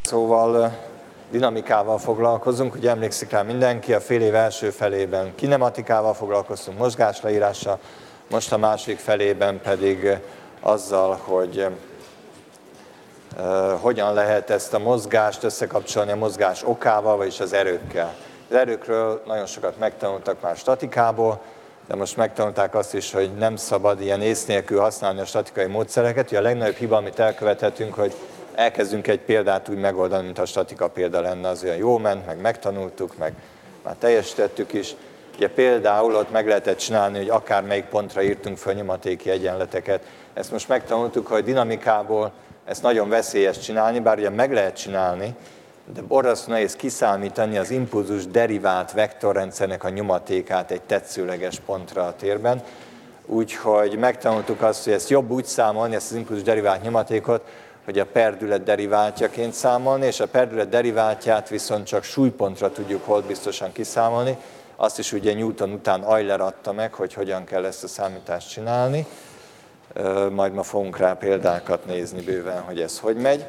Szóval dinamikával foglalkozunk, ugye emlékszik rá mindenki, a fél év első felében kinematikával foglalkoztunk, mozgásleírással, most a másik felében pedig azzal, hogy hogyan lehet ezt a mozgást összekapcsolni a mozgás okával, vagyis az erőkkel. Az erőkről nagyon sokat megtanultak már statikából, de most megtanulták azt is, hogy nem szabad ilyen ész nélkül használni a statikai módszereket. Ugye a legnagyobb hiba, amit elkövethetünk, hogy elkezdünk egy példát úgy megoldani, mint a statika példa lenne, az olyan jó ment, meg megtanultuk, meg már teljesítettük is. Ugye például ott meg lehetett csinálni, hogy akármelyik pontra írtunk föl nyomatéki egyenleteket. Ezt most megtanultuk, hogy dinamikából ezt nagyon veszélyes csinálni, bár ugye meg lehet csinálni, de borzasztó nehéz kiszámítani az impulzus derivált vektorrendszernek a nyomatékát egy tetszőleges pontra a térben. Úgyhogy megtanultuk azt, hogy ezt jobb úgy számolni, ezt az impulzus derivált nyomatékot, hogy a perdület deriváltjaként számolni, és a perdület deriváltját viszont csak súlypontra tudjuk holdbiztosan kiszámolni. Azt is ugye Newton után Euler adta meg, hogy hogyan kell ezt a számítást csinálni. Majd ma fogunk rá példákat nézni bőven, hogy ez hogy megy.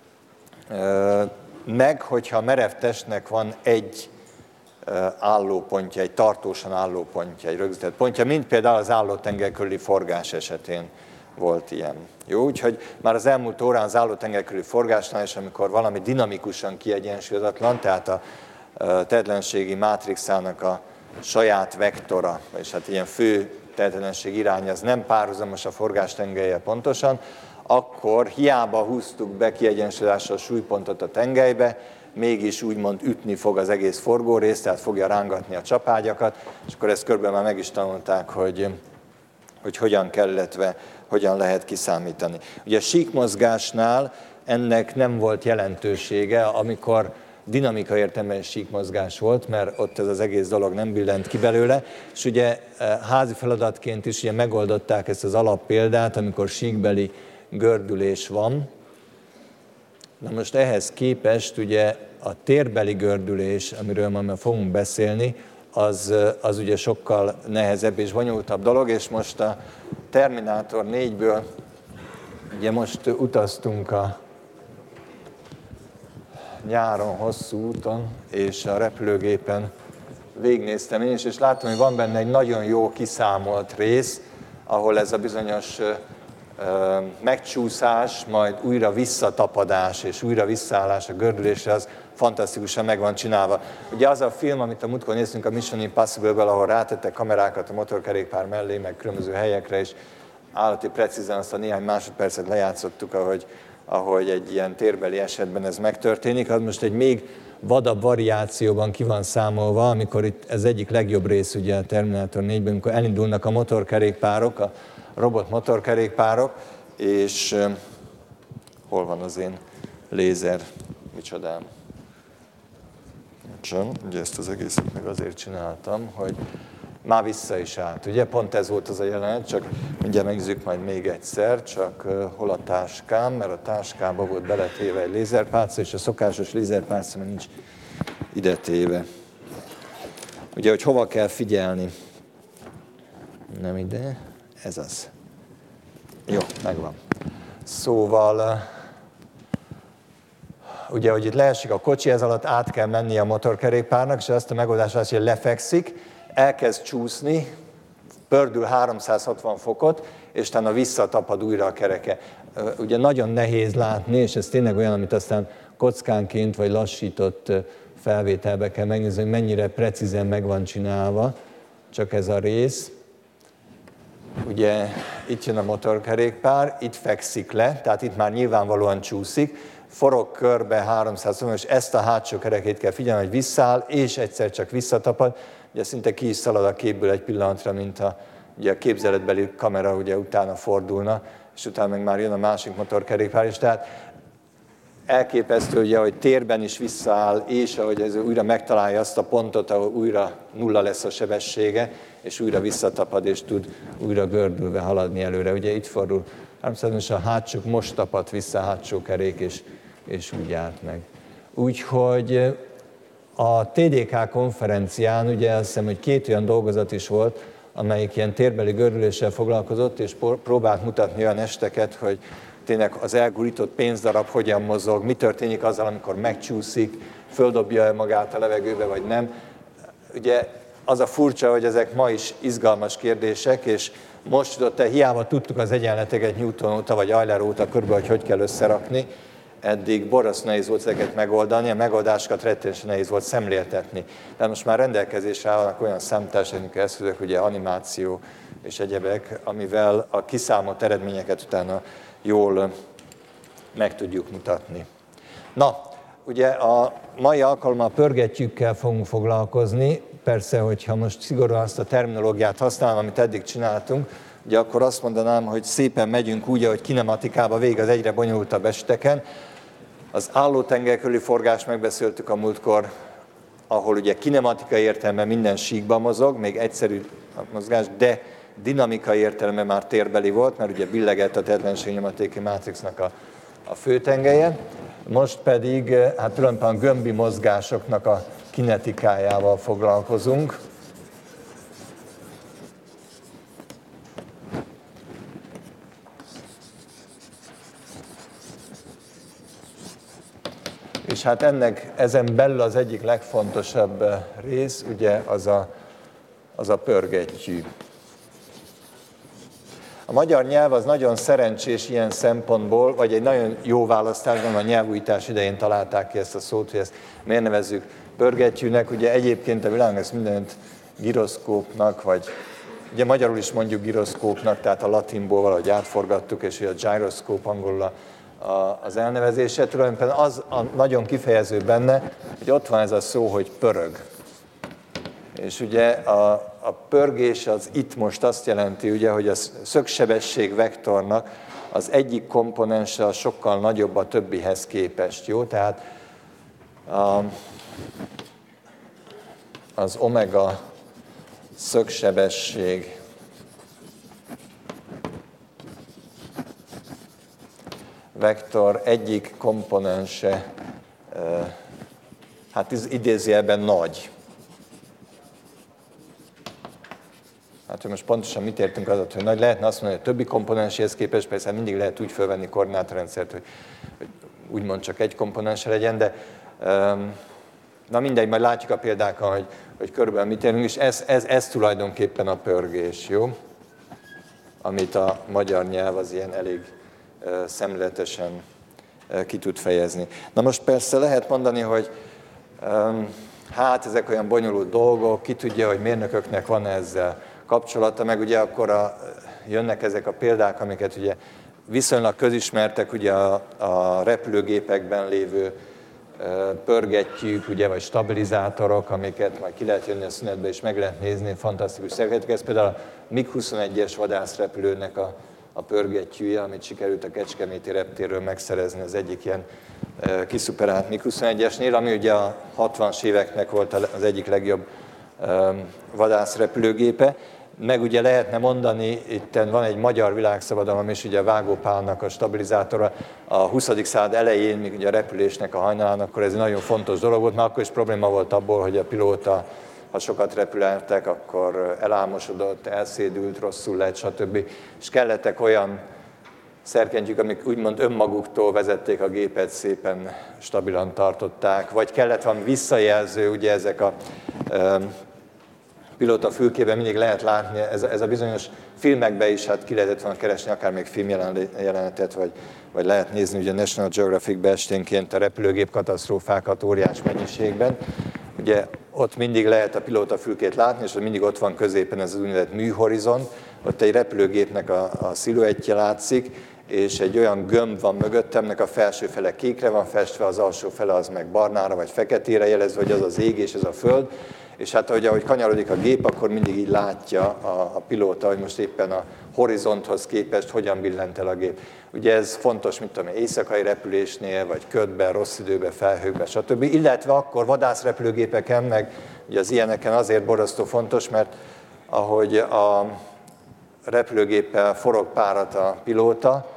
Meg, hogyha a merev testnek van egy állópontja, egy tartósan állópontja, egy rögzített pontja, mint például az állótenger körüli forgás esetén volt ilyen. Jó, úgyhogy már az elmúlt órán az állótenger körüli forgásnál is, amikor valami dinamikusan kiegyensúlyozatlan, tehát a tétlenségi mátrixának a saját vektora, és hát ilyen fő tétlenség irány, az nem párhuzamos a forgástengelyel pontosan, akkor hiába húztuk be kiegyensúlyozással a súlypontot a tengelybe, mégis úgymond ütni fog az egész forgórész, tehát fogja rángatni a csapágyakat, és akkor ezt körülbelül már meg is tanulták, hogy hogyan kell, illetve hogyan lehet kiszámítani. Ugye a síkmozgásnál ennek nem volt jelentősége, amikor dinamika értelemben síkmozgás volt, mert ott ez az egész dolog nem billent ki belőle, és ugye házi feladatként is ugye megoldották ezt az alappéldát, amikor síkbeli gördülés van. Na most ehhez képest ugye a térbeli gördülés, amiről majd fogunk beszélni, az ugye sokkal nehezebb és bonyolultabb dolog, és most a Terminátor 4-ből ugye most utaztunk a nyáron, hosszú úton, és a repülőgépen végignéztem én is, és láttam, hogy van benne egy nagyon jó kiszámolt rész, ahol ez a bizonyos megcsúszás, majd újra visszatapadás és újra visszaállás a gördülésre, az fantasztikusan meg van csinálva. Ugye az a film, amit a múltkor néztünk a Mission Impossible-ből, ahol rátettek kamerákat a motorkerékpár mellé, meg különböző helyekre, és állati precízen azt a néhány másodpercet lejátszottuk, ahogy egy ilyen térbeli esetben ez megtörténik, az most egy még vadabb variációban ki van számolva, amikor itt ez egyik legjobb rész ugye a Terminátor 4-ben, amikor elindulnak a motorkerékpárok, a robot motorkerékpárok, és hol van az én lézer, micsodám. Ugye ezt az egészet meg azért csináltam, hogy már vissza is állt. Ugye pont ez volt az a jelenet, csak mindjárt megnézzük majd még egyszer, csak hol a táskám, mert a táskába volt beletéve egy lézerpálca, és a szokásos lézerpálca még nincs ide téve. Ugye, hogy hova kell figyelni. Nem ide, ez az. Jó, megvan. Szóval, ugye, hogy itt leesik a kocsi, ez alatt át kell menni a motorkerékpárnak, és azt a megoldást az, hogy lefekszik, elkezd csúszni, pördül 360 fokot, és utána visszatapad újra a kereke. Ugye nagyon nehéz látni, és ez tényleg olyan, amit aztán kockánként vagy lassított felvételbe kell megnézni, hogy mennyire precízen meg van csinálva, csak ez a rész. Ugye itt jön a motorkerékpár, itt fekszik le, tehát itt már nyilvánvalóan csúszik, forog körbe 360, és ezt a hátsó kerekét kell figyelni, hogy visszáll, és egyszer csak visszatapad. Ugye szinte ki is szalad a képből egy pillanatra, mint ugye a képzeletbeli kamera ugye utána fordulna, és utána meg már jön a másik motorkerékpár is. Tehát elképesztő, ugye, hogy térben is visszaáll, és ahogy ez újra megtalálja azt a pontot, ahol újra nulla lesz a sebessége, és újra visszatapad, és tud újra gördülve haladni előre. Ugye itt fordul 360, és a hátsók most tapadt vissza a hátsó kerék, és úgy állt meg. Úgyhogy a TDK konferencián ugye azt hiszem, hogy 2 olyan dolgozat is volt, amelyik ilyen térbeli gördüléssel foglalkozott, és próbált mutatni olyan esteket, hogy tényleg az elgurított pénzdarab hogyan mozog, mi történik azzal, amikor megcsúszik, földobja magát a levegőbe, vagy nem. Ugye az a furcsa, hogy ezek ma is izgalmas kérdések, és most jutott el, hiába tudtuk az egyenleteket Newton óta, vagy Euler óta körülbelül, hogy kell összerakni, eddig borzasztó nehéz volt ezeket megoldani, a megoldásokat rettenetesen nehéz volt szemléltetni. De most már rendelkezésre állnak olyan számítástechnikai eszközök, ugye animáció és egyebek, amivel a kiszámolt eredményeket utána jól meg tudjuk mutatni. Na, ugye a mai alkalommal pörgettyűkkel fogunk foglalkozni. Persze, hogyha most szigorúan azt a terminológiát használom, amit eddig csináltunk, ugye akkor azt mondanám, hogy szépen megyünk úgy, ahogy kinematikában végig az egyre bonyolultabb eseteken. Az állótenger körüli forgást megbeszéltük a múltkor, ahol ugye kinematikai értelemben minden síkban mozog, még egyszerű a mozgás, de dinamikai értelemben már térbeli volt, mert ugye billegett a tétlenségnyomatéki mátrixnak a főtengelye. Most pedig hát tulajdonképpen a gömbi mozgásoknak a kinetikájával foglalkozunk. És hát ezen belül az egyik legfontosabb rész, ugye az a pörgettyű. A magyar nyelv az nagyon szerencsés ilyen szempontból, vagy egy nagyon jó választásban, a nyelvújítás idején találták ki ezt a szót, hogy ezt miért nevezzük pörgettyűnek. Ugye egyébként a világon ezt mindent giroszkópnak, vagy ugye magyarul is mondjuk giroszkópnak, tehát a latinból valahogy átforgattuk, és a gyroszkóp angolul az elnevezése. Tulajdonképpen az a nagyon kifejező benne, hogy ott van ez a szó, hogy pörög. És ugye a pörgés az itt most azt jelenti, ugye, hogy a szögsebesség vektornak az egyik komponense az sokkal nagyobb a többihez képest. Jó? Tehát az omega szögsebesség vektor egyik komponense, hát idézőjelben nagy. Hát, hogy most pontosan mit értünk az, hogy nagy, lehetne azt mondani, hogy a többi komponenséhez képest, persze mindig lehet úgy felvenni koordinátorrendszert, hogy úgymond csak egy komponense legyen, de na mindegy, majd látjuk a példákkal, hogy körülbelül mit érünk, és ez tulajdonképpen a pörgés, jó? Amit a magyar nyelv az ilyen elég szemléletesen ki tud fejezni. Na most persze lehet mondani, hogy hát ezek olyan bonyolult dolgok, ki tudja, hogy mérnököknek van ezzel kapcsolata, meg ugye akkor jönnek ezek a példák, amiket ugye viszonylag közismertek, ugye a repülőgépekben lévő pörgettyűk, ugye, vagy stabilizátorok, amiket majd ki lehet jönni a szünetbe, és meg lehet nézni, fantasztikus szerkezetek. Ez például a MiG-21-es vadászrepülőnek a pörgettyűje, amit sikerült a Kecskeméti reptérről megszerezni az egyik ilyen kiszuperált MiG-21-esnél, ami ugye a 60-as éveknek volt az egyik legjobb vadászrepülőgépe. Meg ugye lehetne mondani, itt van egy magyar világszabadalom, és ugye a Vágó Pálnak a stabilizátora a 20. század elején, még ugye a repülésnek a hajnalán, akkor ez egy nagyon fontos dolog volt, mert akkor is probléma volt abból, hogy a pilóta, ha sokat repültek, akkor elálmosodott, elszédült, rosszul lett, stb. És kellettek olyan szerkentyűk, amik úgymond önmaguktól vezették a gépet, szépen stabilan tartották, vagy kellett valami visszajelző, ugye ezek a pilóta fülkében mindig lehet látni, ez a bizonyos filmekben is hát ki lehetett volna keresni, akár még filmjelenetet, vagy lehet nézni ugye a National Geographic-be esténként a repülőgép katasztrófákat óriás mennyiségben. Ugye ott mindig lehet a pilóta fülkét látni, és mindig ott van középen ez az úgynevezett műhorizont, ott egy repülőgépnek a sziluettje látszik, és egy olyan gömb van mögöttem, nek a felső fele kékre van festve, az alsó fele az meg barnára vagy feketére jelezve, hogy az az ég és ez a föld. És hát ahogy kanyarodik a gép, akkor mindig így látja a pilóta, hogy most éppen a horizonthoz képest hogyan billent el a gép. Ugye ez fontos, mint tudom, éjszakai repülésnél, vagy ködben, rossz időben, felhőkben, stb. Illetve akkor vadászrepülőgépeken, meg ugye az ilyeneken azért borzasztó fontos, mert ahogy a repülőgéppel forog párat a pilóta,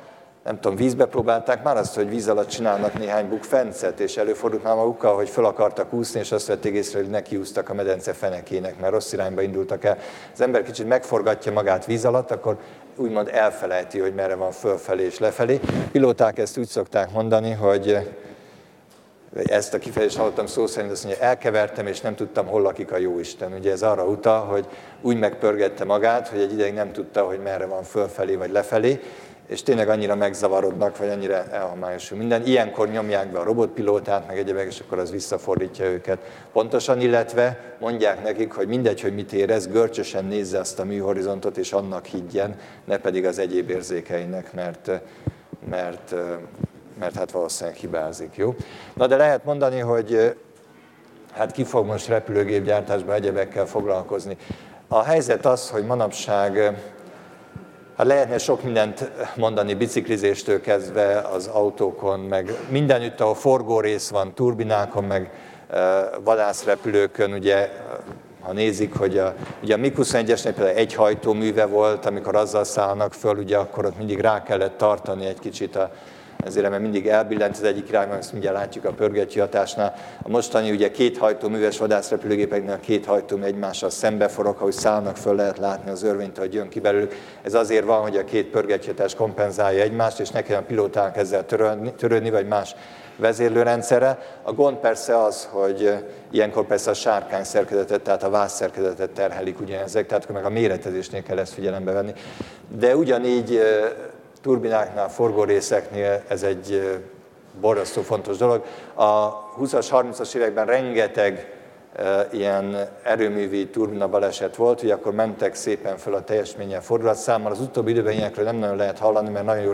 nem tudom, vízbe próbálták már azt, hogy víz alatt csinálnak néhány bukfencet, és előfordult már magukkal, hogy föl akartak úszni, és azt vették észre, hogy nekiúztak a medence fenekének, mert rossz irányba indultak el. Az ember kicsit megforgatja magát víz alatt, akkor úgymond elfelejti, hogy merre van fölfelé és lefelé. Pilóták ezt úgy szokták mondani, hogy ezt a kifejezést hallottam szó szerint, azt mondja, elkevertem, és nem tudtam, hol lakik a Jóisten. Ugye ez arra utal, hogy úgy megpörgette magát, hogy egy ideig nem tudta, hogy merre van fölfelé vagy lefelé, és tényleg annyira megzavarodnak, vagy annyira elhamályosul minden. Ilyenkor nyomják be a robotpilótát, meg egyebek, és akkor az visszafordítja őket pontosan, illetve mondják nekik, hogy mindegy, hogy mit érez, görcsösen nézze azt a műhorizontot, és annak higgyen, ne pedig az egyéb érzékeinek, mert hát valószínűleg hibázik, jó? Na de lehet mondani, hogy hát ki fog most repülőgépgyártásban egyebekkel foglalkozni. A helyzet az, hogy manapság hát lehetne sok mindent mondani, biciklizéstől kezdve az autókon, meg mindenütt, ahol forgórész van, turbinákon, meg vadászrepülőkön, ugye, ha nézik, hogy ugye a MiG-21-esnek például egy hajtóműve volt, amikor azzal szállnak föl, ugye akkor ott mindig rá kellett tartani egy kicsit ezért, mert mindig elbillent az egyik irányban, ezt mindjárt látjuk a pörgettyű hatásnál. A mostani ugye két hajtóműves vadászrepülőgépeknél a két hajtómű egymással szembeforog, ahogy szállnak föl, lehet látni az örvényt, hogy jön ki belőlük. Ez azért van, hogy a két pörgettyűhatás kompenzálja egymást, és ne kelljen a pilótának ezzel törődni, vagy más vezérlőrendszerre. A gond persze az, hogy ilyenkor persze a sárkány szerkezetet, tehát a váz szerkezetet terhelik ugyanezek, tehát meg a méretezésnél kell ezt figyelembe venni. De ugyanígy turbináknál, forgórészeknél ez egy borzasztó fontos dolog. A 20-as, 30-as években rengeteg ilyen erőművi turbina baleset volt, hogy akkor mentek szépen föl a teljesménnyel fordulatszámmal. Az utóbbi időben ilyenekről nem nagyon lehet hallani, mert nagyon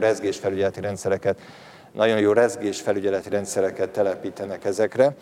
jó rezgésfelügyeleti rendszereket telepítenek ezekre.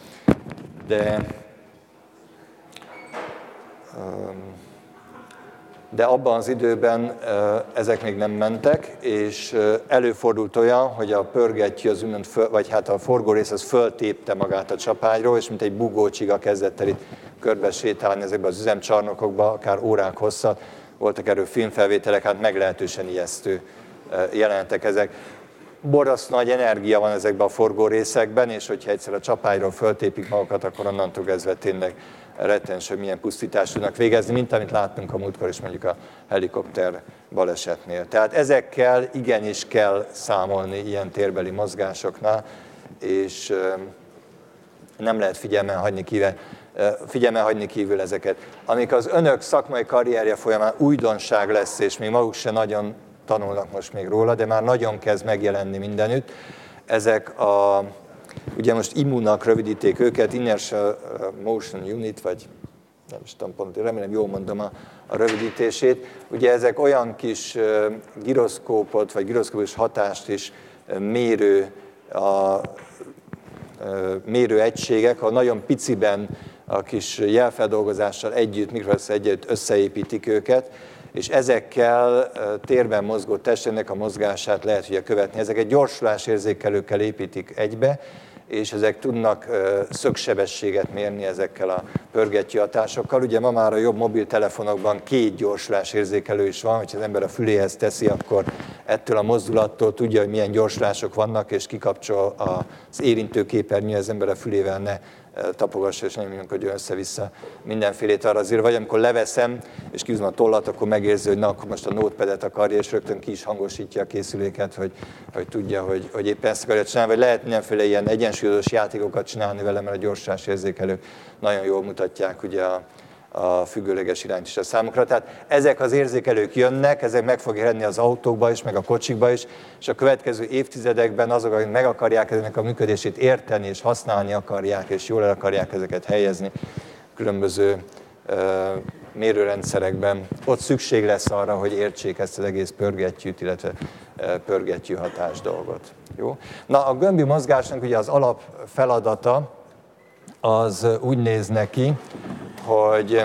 De abban az időben ezek még nem mentek, és előfordult olyan, hogy a pörgettyű, vagy hát a forgórész az föltépte magát a csapágyról, és mint egy bugócsiga kezdett el itt körbe sétálni ezekben az üzemcsarnokokban, akár órák hosszat. Voltak erről filmfelvételek, hát meglehetősen ijesztő jelenetek ezek. Borzasztó nagy energia van ezekben a forgórészekben, és hogyha egyszer a csapágyról föltépik magukat, akkor onnantól kezdve tényleg rettens, hogy milyen pusztítást tudnak végezni, mint amit láttunk a múltkor is mondjuk a helikopter balesetnél. Tehát ezekkel igenis kell számolni ilyen térbeli mozgásoknál, és nem lehet figyelmen hagyni kívül ezeket. Amik az önök szakmai karrierje folyamán újdonság lesz, és még maguk se nagyon tanulnak most még róla, de már nagyon kezd megjelenni mindenütt. Ezek ugye most IMU-nak rövidíték őket, Inertial Motion Unit, vagy nem is tudom pont, remélem jól mondom a rövidítését. Ugye ezek olyan kis giroszkópot, vagy giroszkópos hatást is mérő egységek, ahol nagyon piciben a kis jelfeldolgozással együtt, mikrovesszel együtt összeépítik őket, és ezekkel térben mozgó testének a mozgását lehet ugye követni. Ezeket gyorsulásérzékelőkkel építik egybe, és ezek tudnak szögsebességet mérni ezekkel a pörgettyű hatásokkal. Ugye ma már a jobb mobiltelefonokban 2 gyorsulásérzékelő is van, hogyha az ember a füléhez teszi, akkor ettől a mozdulattól tudja, hogy milyen gyorsulások vannak, és kikapcsol az érintőképernyő, az ember a fülével ne tapogassa, és nem mondjuk, hogy össze-vissza mindenfélét arra azért, vagy amikor leveszem, és kihúzom a tollat, akkor megérzi, hogy na, akkor most a notepadet akarja, és rögtön ki is hangosítja a készüléket, hogy tudja, hogy éppen ezt akarja csinálni, vagy lehet mindenféle ilyen egyensúlyozós játékokat csinálni vele, mert a gyorsulásérzékelők nagyon jól mutatják ugye a függőleges irányt is a számukra. Tehát ezek az érzékelők jönnek, ezek meg fogják jelenni az autókba is, meg a kocsikba is, és a következő évtizedekben azok, akik meg akarják ennek a működését érteni, és használni akarják, és jól el akarják ezeket helyezni különböző mérőrendszerekben, ott szükség lesz arra, hogy értsék ezt az egész pörgettyűt, illetve pörgettyű hatás dolgot. Jó? Na, a gömbi mozgásnak ugye az alap feladata az úgy néz neki, hogy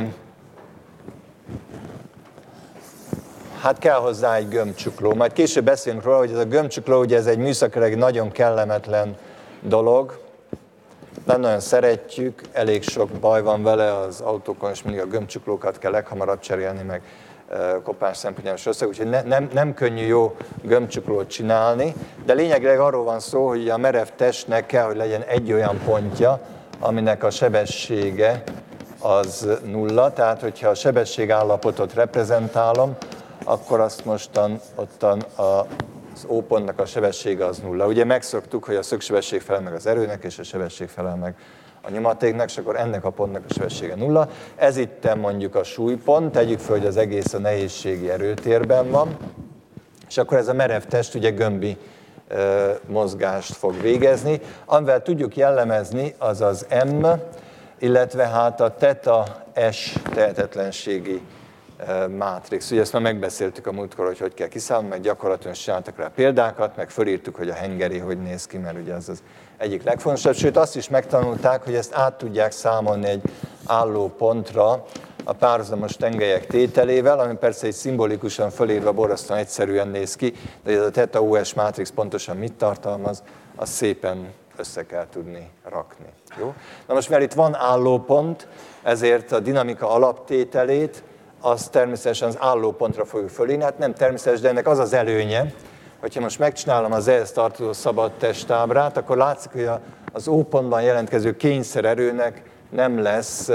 hát kell hozzá egy gömbcsukló. Majd később beszélünk róla, hogy ez a gömbcsukló, ugye ez egy műszakilag nagyon kellemetlen dolog. Nem nagyon szeretjük, elég sok baj van vele az autókon, és mindig a gömbcsuklókat kell leghamarabb cserélni, meg kopás szempontjából összeg, úgyhogy nem könnyű jó gömbcsuklót csinálni, de lényegleg arról van szó, hogy a merev testnek kell, hogy legyen egy olyan pontja, aminek a sebessége az nulla, tehát hogyha a sebességállapotot reprezentálom, akkor azt mostan ottan az O pontnak a sebessége az nulla. Ugye megszoktuk, hogy a szögsebesség felel meg az erőnek, és a sebesség felel meg a nyomatéknak, és akkor ennek a pontnak a sebessége nulla. Ez itt mondjuk a súlypont, tegyük föl, hogy az egész a nehézségi erőtérben van, és akkor ez a merev test ugye gömbi mozgást fog végezni. Amivel tudjuk jellemezni, az az M, illetve hát a θ S tehetetlenségi mátrix. Ugye ezt már megbeszéltük a múltkor, hogy kell kiszámolni, meg gyakorlatilag csináltak rá példákat, meg fölírtuk, hogy a hengeri hogy néz ki, mert ugye az az egyik legfontosabb. Sőt, azt is megtanulták, hogy ezt át tudják számolni egy álló pontra a párhuzamos tengelyek tételével, ami persze egy szimbolikusan fölírva borzasztóan egyszerűen néz ki, de ez a θ OS mátrix pontosan mit tartalmaz, azt szépen össze kell tudni rakni. Jó? Na most, mert itt van állópont, ezért a dinamika alaptételét az természetesen az állópontra fogjuk fölírni. Hát nem természetes, de ennek az az előnye, hogyha most megcsinálom az ehhez tartozó szabad testábrát, akkor látszik, hogy az O pontban jelentkező kényszererőnek nem lesz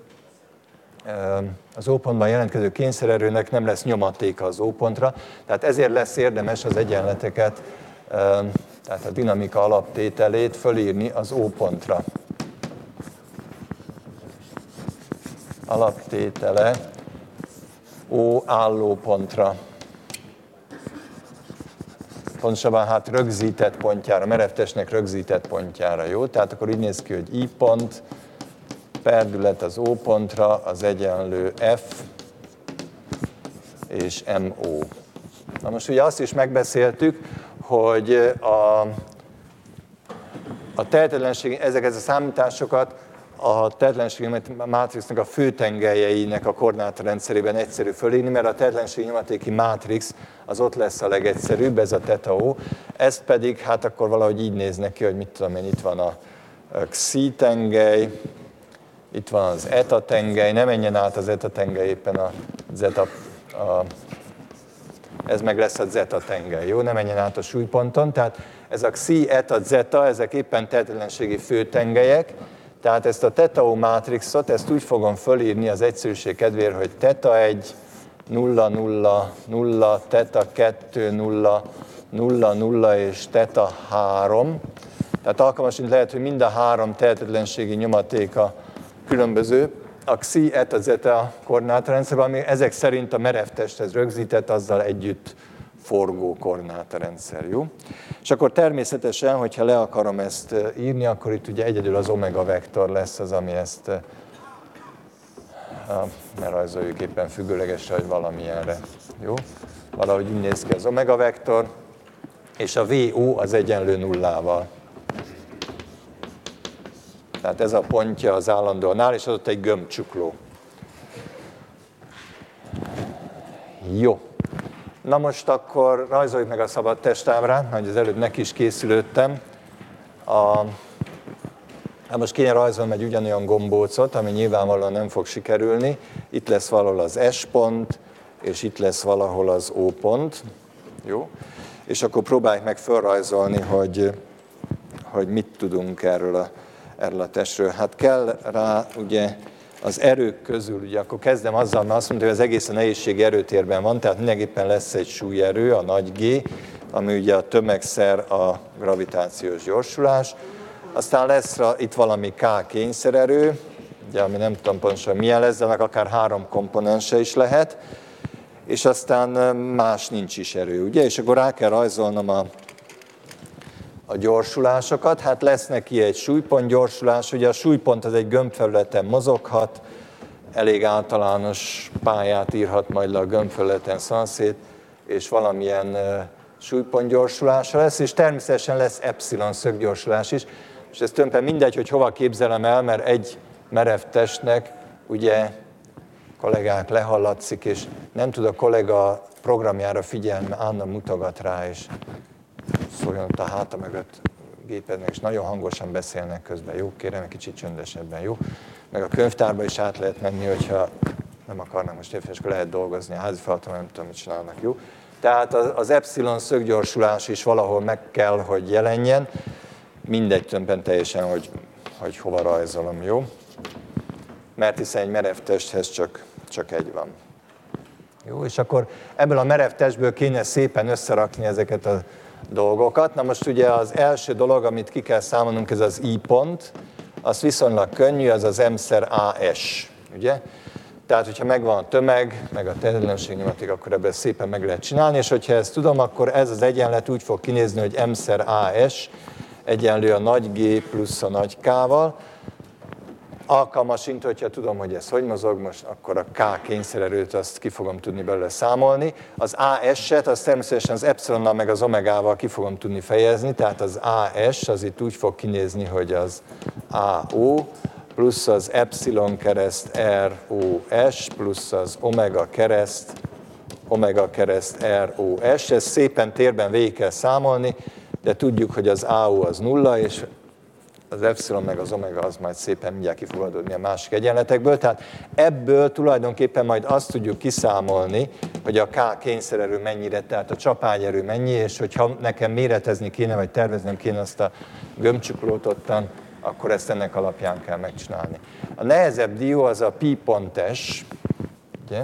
nyomatéka az O pontra, tehát ezért lesz érdemes az egyenleteket, tehát a dinamika alaptételét fölírni az O pontra. Alaptétele O állópontra. Pontosabban hát rögzített pontjára, merevtestnek rögzített pontjára, jó? Tehát akkor így néz ki, hogy I pont, perdület az O pontra, az egyenlő F és MO. Na most ugye azt is megbeszéltük, hogy a tehetetlenség, ezeket a számításokat a tehetetlenségi mátrixnak a főtengelyeinek a koordinátorrendszerében egyszerű fölírni, mert a tehetetlenségi nyomatéki mátrix az ott lesz a legegyszerűbb, ez a θO. Ezt pedig hát akkor valahogy így néz neki, hogy mit tudom én, itt van a Xi tengely, itt van az eta tengely, ne menjen át az eta tengely, éppen a zeta, ez meg lesz a zeta tengely, jó? Ne menjen át a súlyponton, tehát ez a Xi, eta, zeta, ezek éppen tehetetlenségi főtengelyek, tehát ezt a θO mátrixot, ezt úgy fogom fölírni az egyszerűség kedvéért, hogy θ1, 0, 0, 0, θ2, 0, 0, 0 és θ3. Tehát alkalmasint lehet, hogy mind a három tehetetlenségi nyomatéka különböző. A Xi, eta, zeta koordinátorrendszerben, ami ezek szerint a merev testhez rögzített, azzal együtt forgó koordinátorrendszer, jó? És akkor természetesen, hogyha le akarom ezt írni, akkor itt ugye egyedül az omega vektor lesz az, ami ezt, ne rajzoljuk éppen függőlegesre, vagy valamilyenre, jó? Valahogy így néz ki az omega vektor, és a VO az egyenlő nullával. Tehát ez a pontja az állandónál, és az ott egy gömbcsukló. Jó. Na most akkor rajzoljuk meg a szabad testábrát, hogy az előbb neki is készülődtem. Most kéne rajzolnom egy ugyanolyan gombócot, ami nyilvánvalóan nem fog sikerülni. Itt lesz valahol az S pont, és itt lesz valahol az O pont. Jó? És akkor próbáljuk meg felrajzolni, hogy mit tudunk erről a testről. Hát kell rá ugye az erők közül, ugye akkor kezdem azzal, mert azt mondta, hogy az egész a nehézségi erőtérben van, tehát mindenképpen lesz egy súlyerő, a nagy G, ami ugye a tömegszer a gravitációs gyorsulás. Aztán lesz itt valami K kényszererő, ugye, ami nem tudom pontosan milyen lesz, de akár 3 komponense is lehet, és aztán más nincs is erő, ugye? És akkor rá kell rajzolnom a gyorsulásokat, hát lesz neki egy súlypont gyorsulás, ugye a súlypont az egy gömbfelületen mozoghat, elég általános pályát írhat majd le a gömbfelületen szanszét, és valamilyen súlypont gyorsulása lesz, és természetesen lesz epszilon szöggyorsulás is, és ez tulajdonképpen mindegy, hogy hova képzelem el, mert egy merev testnek, ugye, kollégák, lehallatszik, és nem tud a kollega programjára figyelni, mert Anna mutogat rá, és szóljon ott a háta mögött gépednek, és nagyon hangosan beszélnek közben. Jó, kérem, egy kicsit csöndesebben, jó? Meg a könyvtárba is át lehet menni, hogyha nem akarnak most érteni, és akkor lehet dolgozni a házi feladaton, nem tudom, mit csinálnak, jó? Tehát az epszilon szöggyorsulás is valahol meg kell, hogy jelenjen, mindegy többen teljesen, hogy hova rajzolom, jó? Mert hiszen egy merev testhez csak egy van. Jó, és akkor ebből a merev testből kéne szépen összerakni ezeket a dolgokat. Na most ugye az első dolog, amit ki kell számolnunk, ez az I pont, az viszonylag könnyű, az az M-szer AS, ugye? Tehát, hogyha megvan a tömeg, meg a terjedelemségnyomaték, akkor ebből szépen meg lehet csinálni, és hogyha ezt tudom, akkor ez az egyenlet úgy fog kinézni, hogy M-szer AS egyenlő a nagy G plusz a nagy K-val. Alkalmasint, hogyha tudom, hogy ez hogy mozog, most akkor a K kényszererőt azt ki fogom tudni belőle számolni. Az AS-et, az természetesen az epszilonnal meg az omegával ki fogom tudni fejezni, tehát az AS az itt úgy fog kinézni, hogy az AO plusz az epszilon kereszt ROS plusz az omega kereszt ROS. Ezt szépen térben végig kell számolni, de tudjuk, hogy az AO az nulla, és az epszilon meg az omega az majd szépen mindjárt ki fog adódni a másik egyenletekből. Tehát ebből tulajdonképpen majd azt tudjuk kiszámolni, hogy a K kényszererő mennyire, tehát a csapágyerő mennyi, és hogyha nekem méretezni kéne, vagy terveznem kéne azt a gömbcsuklót ottan, akkor ezt ennek alapján kell megcsinálni. A nehezebb dió az a pi pontes, ugye?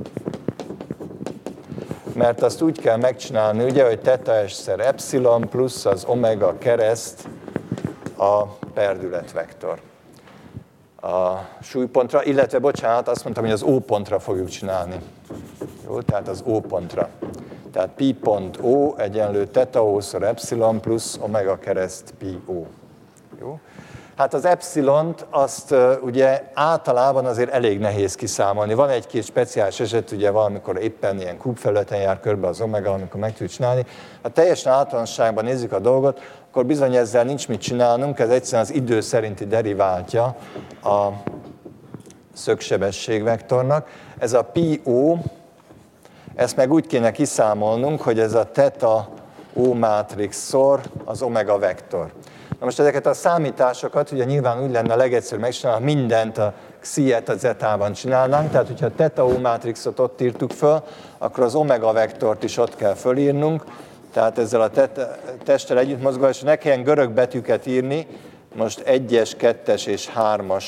Mert azt úgy kell megcsinálni, ugye, hogy θ s-szer epszilon plusz az omega kereszt a perdületvektor a súlypontra, illetve, bocsánat, azt mondtam, hogy az O pontra fogjuk csinálni. Jó, tehát az O pontra. Tehát pi pont O egyenlő θ-O-szor epszilon plusz omega kereszt pi O. Jó? Hát az epszilont azt ugye általában azért elég nehéz kiszámolni. Van egy-két speciális eset, ugye valamikor éppen ilyen kúbfelületen jár körbe az omega, amikor meg tudjuk csinálni. Ha teljesen általánosságban nézzük a dolgot, akkor bizony ezzel nincs mit csinálnunk, ez egyszerűen az idő szerinti deriváltja a szögsebességvektornak. Ez a pi o, ezt meg úgy kéne kiszámolnunk, hogy ez a θ O mátrix szor az omega vektor. Na most ezeket a számításokat ugye nyilván úgy lenne legegyszerűbb megcsinálni, mindent a xi-et a zeta-ban csinálnánk, tehát hogyha a θ-O mátrixot ott írtuk föl, akkor az omega vektort is ott kell fölírnunk, tehát ezzel a testtel együtt mozgva, és ne kelljen görög betűket írni, most 1-es, 2-es és 3-as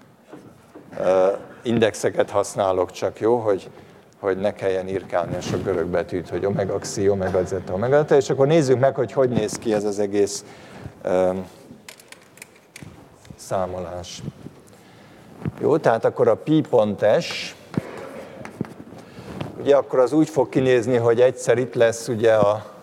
indexeket használok csak, jó, hogy ne kelljen írkálni a sok görög betűt, hogy omega xi, omega zeta, omega zeta, és akkor nézzük meg, hogy néz ki ez az egész számolás. Jó, tehát akkor a pi pont s, ugye akkor az úgy fog kinézni, hogy egyszer itt lesz ugye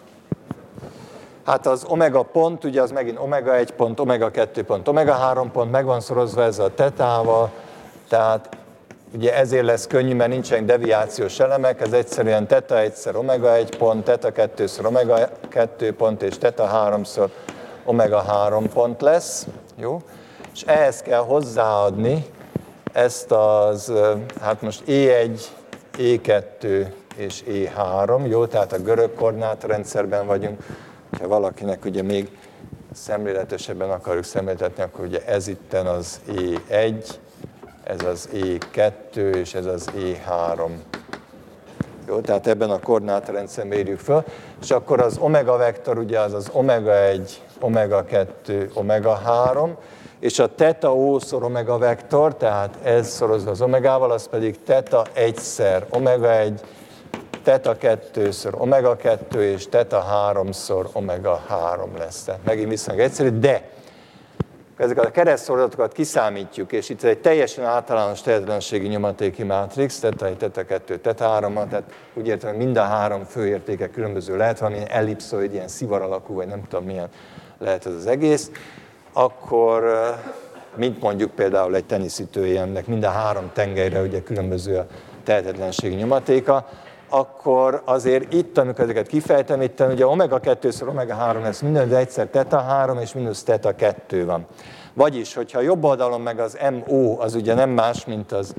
hát az omega pont, ugye az megint omega 1 pont, omega 2 pont, omega 3 pont, meg van szorozva ez a tetával, tehát ugye ezért lesz könnyű, mert nincsenek deviációs elemek, ez egyszerűen θ 1-szer omega 1 pont, θ 2-ször omega 2 pont, és θ 3-szor omega 3 pont lesz, jó? És ehhez kell hozzáadni ezt az, hát most E1, E2 és E3, jó? Tehát a görög koordinátorrendszerben vagyunk, ha valakinek ugye még szemléletesebben akarjuk szemléltetni, akkor ugye ez itten az E1, ez az E2 és ez az E3. Jó, tehát ebben a koordinátorrendszerben írjuk föl, és akkor az omega vektor ugye az az omega 1, omega 2, omega 3, és a θ-O-szor omega vektor, tehát ez szorozva az omegával, az pedig θ 1-szer omega 1, θ 2-ször omega 2 és θ 3-szor omega 3 lesz. Tehát megint viszonylag egyszerű, de ezeket a keresztszorozatokat kiszámítjuk, és itt egy teljesen általános terjedelemségi nyomatéki mátrix, θ 1, θ 2, θ 3, tehát úgy értem, hogy mind a három főértéke különböző lehet, valami ellipszoid, ilyen szivar alakú, vagy nem tudom milyen lehet ez az egész, akkor, mint mondjuk például egy teniszütőjének mind a három tengelyre ugye különböző a tehetetlenségi nyomatéka, akkor azért itt, amikor ezeket kifejtem, itt ugye omega 2-szor omega 3 lesz minden, de egyszer θ 3 és mínusz θ 2 van. Vagyis, hogyha jobb oldalon meg az MO, az ugye nem más, mint az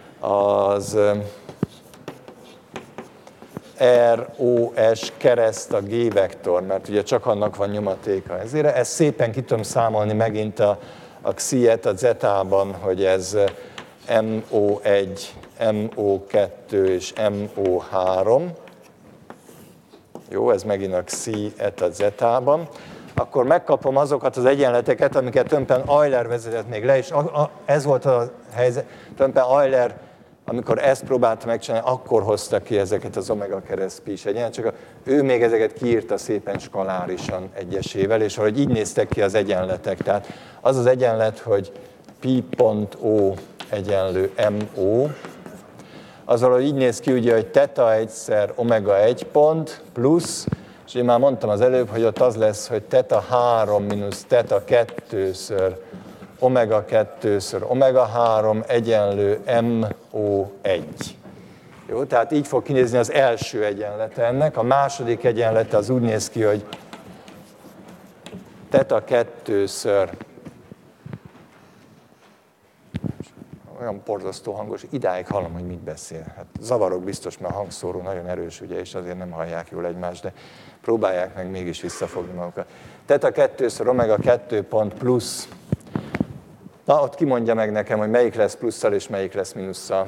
ROS kereszt a G vektor, mert ugye csak annak van nyomatéka ezért. Ezt szépen ki tudom számolni megint a xi-et a zetában, hogy ez MO1, MO2 és MO3. Jó, ez megint a Xi eta zetában. Akkor megkapom azokat az egyenleteket, amiket tulajdonképpen Euler vezetett még le, és ez volt a helyzet. Tulajdonképpen Euler, amikor ezt próbálta megcsinálni, akkor hozta ki ezeket az omega kereszt pi-s egyenlet, csak ő még ezeket kiírta szépen skalárisan egyesével, és ahogy így néztek ki az egyenletek. Tehát az az egyenlet, hogy pi.o egyenlő MO, az valahogy így néz ki, ugye, hogy teta egyszer omega 1 pont plusz, és én már mondtam az előbb, hogy ott az lesz, hogy teta 3 mínusz teta 2-ször omega 2-ször omega 3 egyenlő MO1. Jó, tehát így fog kinézni az első egyenlete ennek. A második egyenlete az úgy néz ki, hogy teta 2-ször olyan borzasztó hangos, idáig hallom, hogy mit beszél. Hát zavarok biztos, mert a hangszóró nagyon erős, ugye, és azért nem hallják jól egymást, de próbálják meg mégis visszafogni magukat. Teta 2-ször omega 2 pont plusz. Na, ott kimondja meg nekem, hogy melyik lesz plusszal és melyik lesz mínusszal.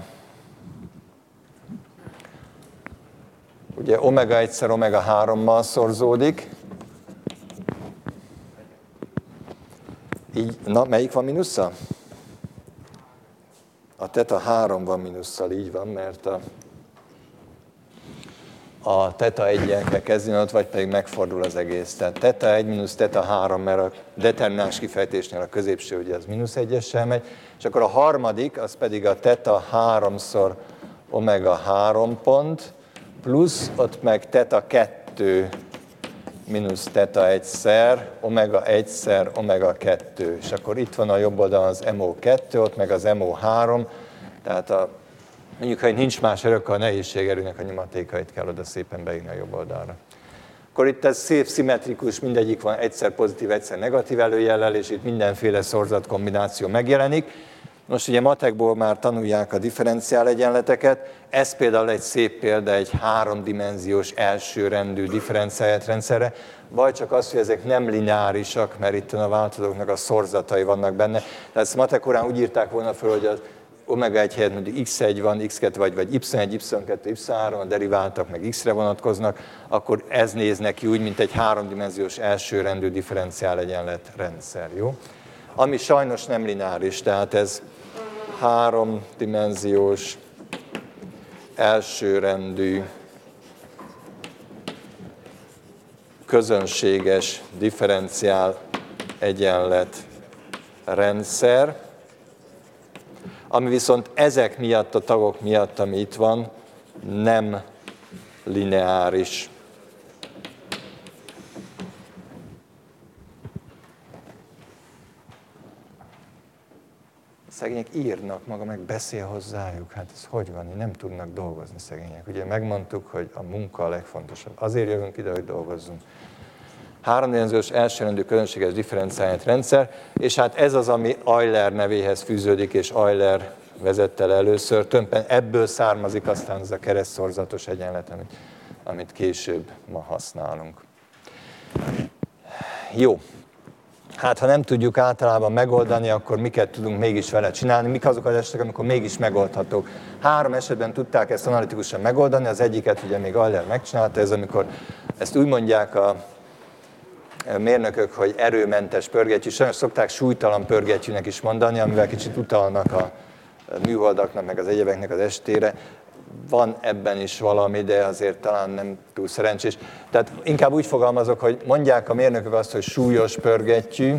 Ugye omega 1-szer omega 3-mal szorzódik. Így, na, melyik van mínusszal? A teta 3 van mínusszal, így van, mert a teta 1-jel kell kezdeni, ott vagy pedig megfordul az egész. Tehát teta 1 mínusz teta 3, mert a determináns kifejtésnél a középső, ugye az mínusz 1-essel megy, és akkor a harmadik, az pedig a teta 3-szor omega 3 pont, plusz ott meg teta 2 mínusz teta 1-szer, omega 1-szer, omega 2. És akkor itt van a jobb oldalon az MO2, ott meg az MO3, tehát mondjuk, ha nincs más erő, akkor a nehézségerőnek a nyomatékait kell oda szépen beírni a jobb oldalra. Akkor itt ez szép, szimmetrikus, mindegyik van egyszer pozitív, egyszer negatív előjellel, és itt mindenféle szorzatkombináció megjelenik. Most ugye matekból már tanulják a differenciál egyenleteket, ez például egy szép példa egy háromdimenziós elsőrendű differenciált rendszerre, vagy csak az, hogy ezek nem lineárisak, mert itt a változóknak a szorzatai vannak benne. Tehát ezt matekórán úgy írták volna föl, hogy az omega 1 helyett mondjuk x1 van, x2 vagy y1, y2, y3, a deriváltak meg x-re vonatkoznak, akkor ez néz neki úgy, mint egy háromdimenziós elsőrendű differenciál egyenlet rendszer, jó? Ami sajnos nem lineáris, tehát ez háromdimenziós elsőrendű közönséges differenciál egyenlet rendszer, ami viszont ezek miatt, a tagok miatt, ami itt van, nem lineáris. Szegények írnak, maga meg beszél hozzájuk, hát ez hogy van, nem tudnak dolgozni szegények. Ugye megmondtuk, hogy a munka a legfontosabb. Azért jövünk ide, hogy dolgozzunk. Háromdimenziós elsőrendű közönséges differenciált rendszer, és hát ez az, ami Euler nevéhez fűződik, és Euler vezette le először. Tulajdonképpen ebből származik aztán ez a keresztszorzatos egyenlet, amit később ma használunk. Jó. Hát, ha nem tudjuk általában megoldani, akkor miket tudunk mégis vele csinálni? Mik azok az esetek, amikor mégis megoldhatók? 3 esetben tudták ezt analitikusan megoldani, az egyiket ugye még Euler megcsinálta, ez amikor ezt úgy mondják a mérnökök, hogy erőmentes pörgettyű, sajnos szokták súlytalan pörgettyűnek is mondani, amivel kicsit utalnak a műholdaknak, meg az egyebeknek az estére. Van ebben is valami, de azért talán nem túl szerencsés. Tehát inkább úgy fogalmazok, hogy mondják a mérnökök azt, hogy súlyos pörgettyű.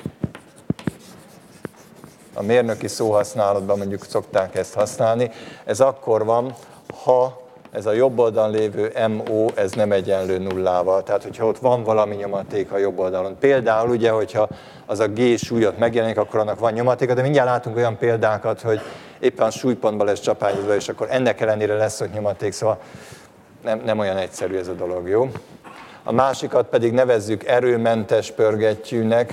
A mérnöki szóhasználatban mondjuk szokták ezt használni. Ez akkor van, ha ez a jobb oldalon lévő MO, ez nem egyenlő nullával. Tehát, hogyha ott van valami nyomaték a jobb oldalon. Például, ugye, hogyha az a G súlyot megjelenik, akkor annak van nyomatéka, de mindjárt látunk olyan példákat, hogy éppen a súlypontban lesz csapányozva, és akkor ennek ellenére lesz ott nyomaték, szóval nem olyan egyszerű ez a dolog, jó? A másikat pedig nevezzük erőmentes pörgettyűnek.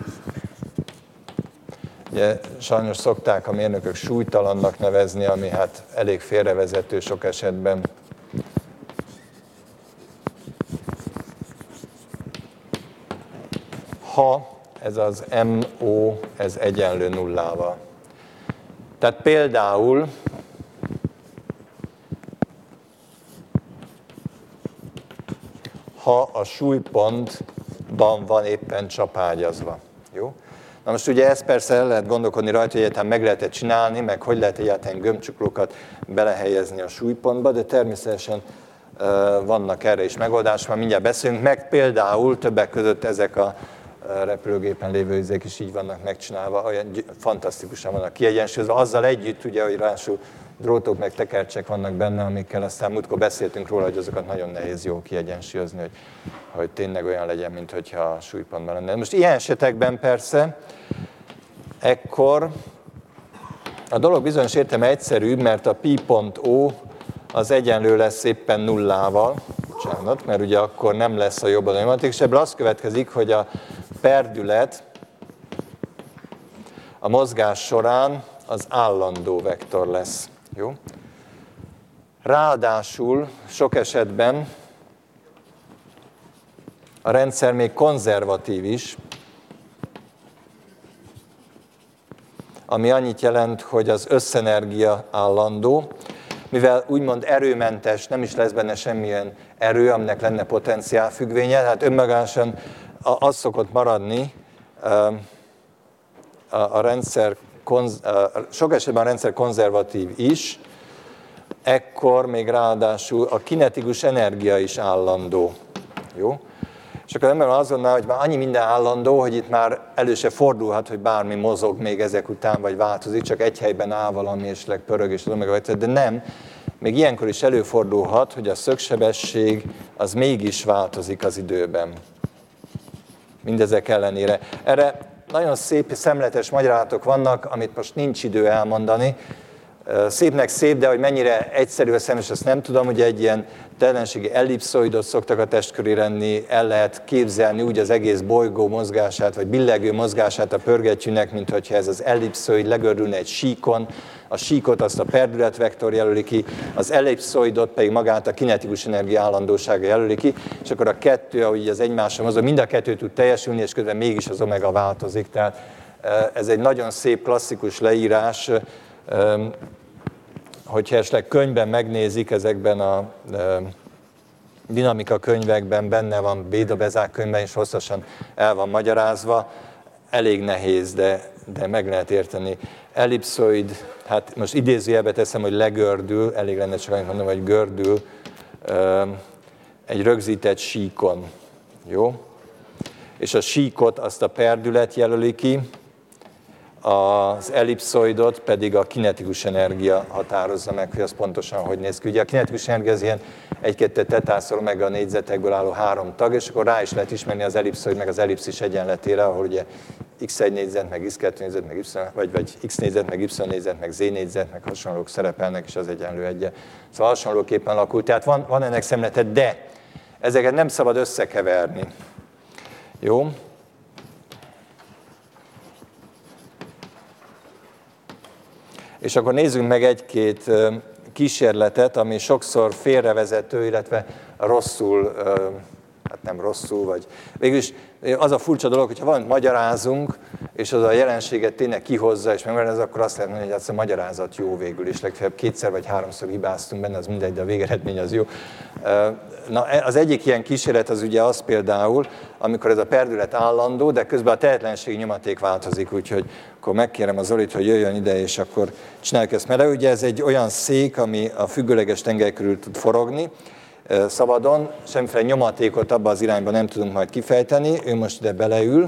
Ugye, sajnos szokták a mérnökök súlytalannak nevezni, ami hát elég félrevezető sok esetben. Ha ez az MO, ez egyenlő nullával. Tehát például ha a súlypontban van éppen csapágyazva. Jó? Na most ugye ezt persze el lehet gondolkodni rajta, hogy egyáltalán meg lehet csinálni, meg hogy lehet egyáltalán gömbcsuklókat belehelyezni a súlypontba, de természetesen vannak erre is megoldások, már mindjárt beszélünk, meg például többek között ezek a repülőgépen lévő üzék is így vannak megcsinálva, olyan fantasztikusan vannak kiegyensúlyozva, azzal együtt ugye, hogy ráadásul drótok meg tekercsek vannak benne, amikkel aztán múltkor beszéltünk róla, hogy azokat nagyon nehéz jól kiegyensúlyozni, hogy tényleg olyan legyen, mint hogyha a súlypontban lenne. Most ilyen esetekben persze, ekkor a dolog bizonyos értelemben egyszerűbb, mert a pi.o az egyenlő lesz éppen nullával, bocsánat, mert ugye akkor nem lesz a jobb oldali nyomaték, és ebből az következik, hogy a perdület a mozgás során az állandó vektor lesz. Jó? Ráadásul sok esetben a rendszer még konzervatív is, ami annyit jelent, hogy az összenergia állandó, mivel úgymond erőmentes, nem is lesz benne semmilyen erő, aminek lenne potenciálfüggvénye, hát önmagásan az szokott maradni, a rendszer, sok esetben a rendszer konzervatív is, ekkor még ráadásul a kinetikus energia is állandó. Jó? És akkor ember azt gondolná, hogy már annyi minden állandó, hogy itt már elő se fordulhat, hogy bármi mozog még ezek után, vagy változik, csak egy helyben áll valami, és pörög, és de nem. Még ilyenkor is előfordulhat, hogy a szögsebesség az mégis változik az időben. Mindezek ellenére. Erre nagyon szép, szemletes magyarázatok vannak, amit most nincs idő elmondani. Szépnek szép, de hogy mennyire egyszerű a szemes, azt nem tudom, hogy egy ilyen tellenségi ellipszoidot szoktak a test köré renni, el lehet képzelni úgy az egész bolygó mozgását, vagy billegő mozgását a pörgettyűnek, mint hogyha ez az ellipszoid legördülne egy síkon, a síkot azt a perdületvektor jelöli ki, az ellipszoidot pedig magát a kinetikus energia állandósága jelöli ki, és akkor a kettő, ahogy az egymásra mozog, mind a kettő tud teljesülni, és közben mégis az omega változik. Tehát ez egy nagyon szép, klasszikus leírás, hogyha esetleg könyvben megnézik, ezekben a dinamika könyvekben benne van, Béda Bezák könyvben is hosszasan el van magyarázva, elég nehéz, de meg lehet érteni. Ellipszoid, hát most idézőjelbe teszem, hogy legördül, elég lenne csak annyit mondom, hogy gördül egy rögzített síkon. Jó? És a síkot azt a perdület jelöli ki, az ellipszoidot pedig a kinetikus energia határozza meg, hogy az pontosan hogy néz ki. Ugye a kinetikus energia az ilyen 1-2 tetánszor omega négyzetekből álló 3 tag, és akkor rá is lehet ismerni az ellipszoid meg az ellipszis egyenletére, ahol ugye x1 négyzet, meg x2 négyzet, meg y, vagy x négyzet, meg y négyzet, meg z négyzet, meg hasonlók szerepelnek, és az egyenlő egye. Szóval hasonlóképpen alakul. Tehát van ennek szemlete, de ezeket nem szabad összekeverni. Jó? És akkor nézzünk meg egy-két kísérletet, ami sokszor félrevezető, illetve rosszul, hát nem rosszul, vagy végülis az a furcsa dolog, hogyha valamit magyarázunk, és az a jelenséget tényleg kihozza, és megmagyarázza, akkor azt lehet mondani, hogy ez a magyarázat jó végül, és legfeljebb 2-szer vagy 3-szor hibáztunk benne, az mindegy, de a végeredmény az jó. Na, az egyik ilyen kísérlet az ugye az például, amikor ez a perdület állandó, de közben a tehetlenségi nyomaték változik, úgyhogy akkor megkérem az Zolit, hogy jöjjön ide, és akkor csináljuk ezt. Mert ugye ez egy olyan szék, ami a függőleges tengely körül tud forogni, szabadon, semmiféle nyomatékot abba az irányba nem tudunk majd kifejteni, ő most ide beleül,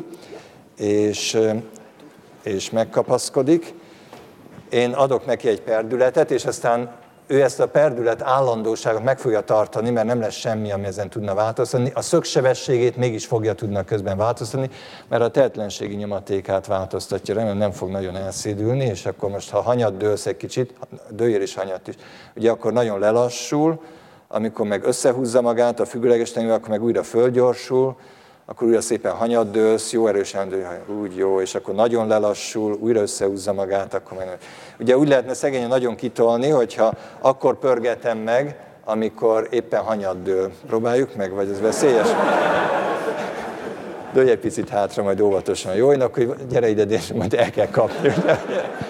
és megkapaszkodik. Én adok neki egy perdületet, és aztán ő ezt a perdület állandóságot meg fogja tartani, mert nem lesz semmi, ami ezen tudna változtatni. A szögsebességét mégis fogja tudni közben változtatni, mert a tehetlenségi nyomatékát változtatja, remélem nem fog nagyon elszédülni, és akkor most, ha hanyat dőlsz egy kicsit, dőljél is hanyat is, ugye akkor nagyon lelassul, amikor meg összehúzza magát a függőleges tengely, akkor meg újra fölgyorsul, akkor újra szépen hanyat dőlsz, jó erősen dől, úgy jó, és akkor nagyon lelassul, újra összehúzza magát, akkor meg... Ugye úgy lehetne szegényen nagyon kitolni, hogyha akkor pörgetem meg, amikor éppen hanyat dől. Próbáljuk meg, vagy ez veszélyes? Dőlj egy picit hátra, majd óvatosan. Jó, én akkor gyere ide, és majd el kell kapni.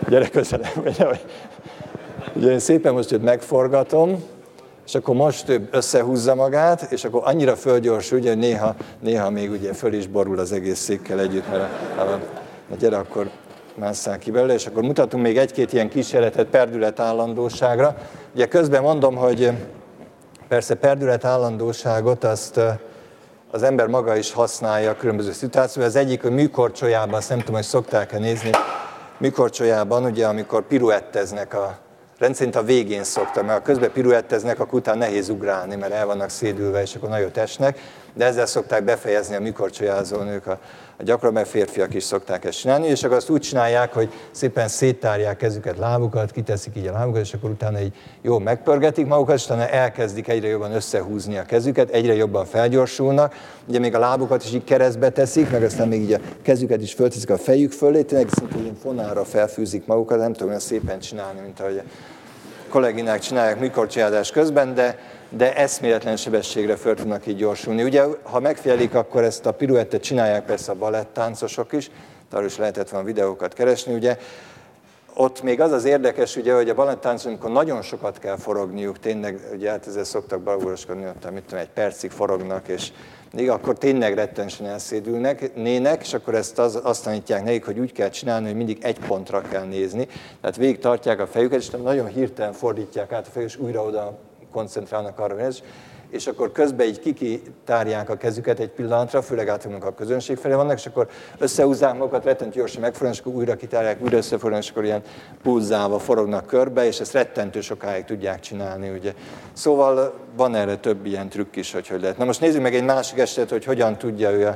Gyere közelebb. Ugye én szépen most őt megforgatom, és akkor most ő összehúzza magát, és akkor annyira fölgyorsul, ugye néha még ugye föl is borul az egész székkel együtt, mert gyere, akkor másszál ki belőle, és akkor mutatunk még egy-két ilyen kísérletet perdület állandóságra. Ugye közben mondom, hogy persze perdület állandóságot azt az ember maga is használja különböző szituációban. Az egyik, hogy műkorcsolyában, azt nem tudom, hogy szokták-e nézni, műkorcsolyában, ugye amikor piruetteznek rendszerint a végén szoktam, mert ha közben piruetteznek, akkor utána nehéz ugrálni, mert el vannak szédülve, és akkor nagyot esnek, de ezzel szokták befejezni a műkorcsolyázó nők a gyakran, mert férfiak is szokták ezt csinálni, és akkor azt úgy csinálják, hogy szépen széttárják kezüket, lábukat, kiteszik így a lábukat, és akkor utána így jól megpörgetik magukat, és utána elkezdik egyre jobban összehúzni a kezüket, egyre jobban felgyorsulnak, ugye még a lábukat is így keresztbe teszik, meg aztán még így a kezüket is fölteszik a fejük fölé, tényleg szinte ilyen fonára felfűzik magukat, nem tudom olyan szépen csinálni, mint ahogy a kolléginák csinálják műkorcsolyázás közben, de eszméletlen sebességre föl tudnak így gyorsulni. Ugye, ha megfigyelik, akkor ezt a piruettet csinálják persze a balettáncosok is, arról is lehetett volna videókat keresni, ugye. Ott még az az érdekes, ugye, hogy a balettáncosok, amikor nagyon sokat kell forogniuk, tényleg, ugye hát ezzel szoktak balaguroskodni, mit tudom, egy percig forognak, és akkor tényleg rettenesen elszédülnek, és akkor ezt azt tanítják nekik, hogy úgy kell csinálni, hogy mindig egy pontra kell nézni. Tehát végig tartják a fejüket, és nagyon hirtelen fordítják át a fejüket, és újra oda koncentrálnak arra, és akkor közben így kikitárják a kezüket egy pillanatra, főleg általában a közönség felé vannak, és akkor összehúzzák magukat, rettentő gyorsan megforognak, és akkor újra kitárják, újra összeforognak, és akkor ilyen pulzálva forognak körbe, és ezt rettentő sokáig tudják csinálni, ugye. Szóval van erre több ilyen trükk is, hogy lehet. Na most nézzük meg egy másik esetet, hogy hogyan tudja ő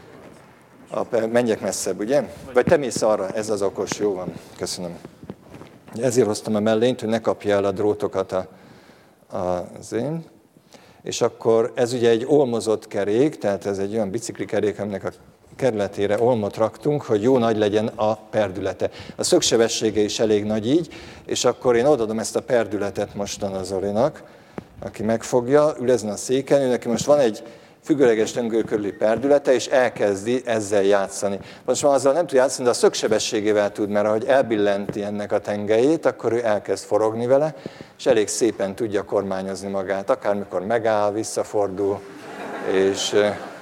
menjek messzebb, ugye? Vagy te mész arra, ez az okos, jó van, köszönöm. Ezért hoztam a mellényt, hogy ne kapja el a drótokat az én. És akkor ez ugye egy olmozott kerék, tehát ez egy olyan biciklikerék, aminek a kerületére olmot raktunk, hogy jó nagy legyen a perdülete. A szögsebessége is elég nagy így, és akkor én odaadom ezt a perdületet mostan az Zolinak, aki megfogja, ül ezen a széken, ő neki most van egy függőleges tengő körüli perdülete, és elkezdi ezzel játszani. Most már azzal nem tud játszani, de a szögsebességével tud, mert ahogy elbillenti ennek a tengelyét, akkor ő elkezd forogni vele, és elég szépen tudja kormányozni magát, akármikor megáll, visszafordul, és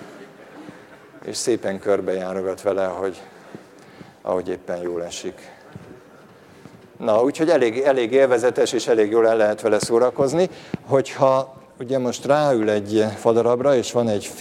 szépen körbejárogat vele, ahogy éppen jól esik. Na, úgyhogy elég élvezetes, és elég jól el lehet vele szórakozni, hogyha ugye most ráül egy fadarabra, és van egy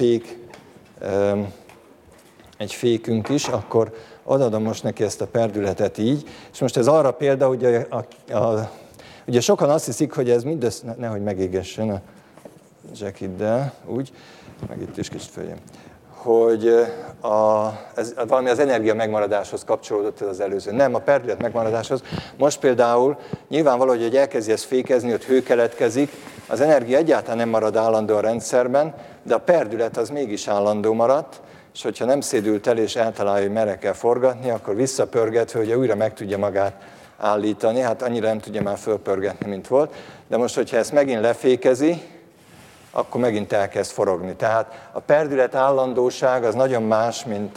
fékünk is, akkor odaadom most neki ezt a perdületet így, és most ez arra példa, hogy ugye sokan azt hiszik, hogy ez mindössze, nehogy megégessen a jackiddel, úgy, meg itt is kicsit följön, hogy ez valami az energia megmaradáshoz kapcsolódott ez az előző. Nem, a perdület megmaradáshoz. Most például nyilvánvaló, hogy elkezdi ezt fékezni, ott hő keletkezik, az energia egyáltalán nem marad állandó a rendszerben, de a perdület az mégis állandó maradt, és hogyha nem szédült el és eltalálja, hogy merre kell forgatni, akkor visszapörgetve, hogy újra meg tudja magát állítani, hát annyira nem tudja már fölpörgetni, mint volt. De most, hogyha ezt megint lefékezi, akkor megint elkezd forogni. Tehát a perdület állandóság az nagyon más, mint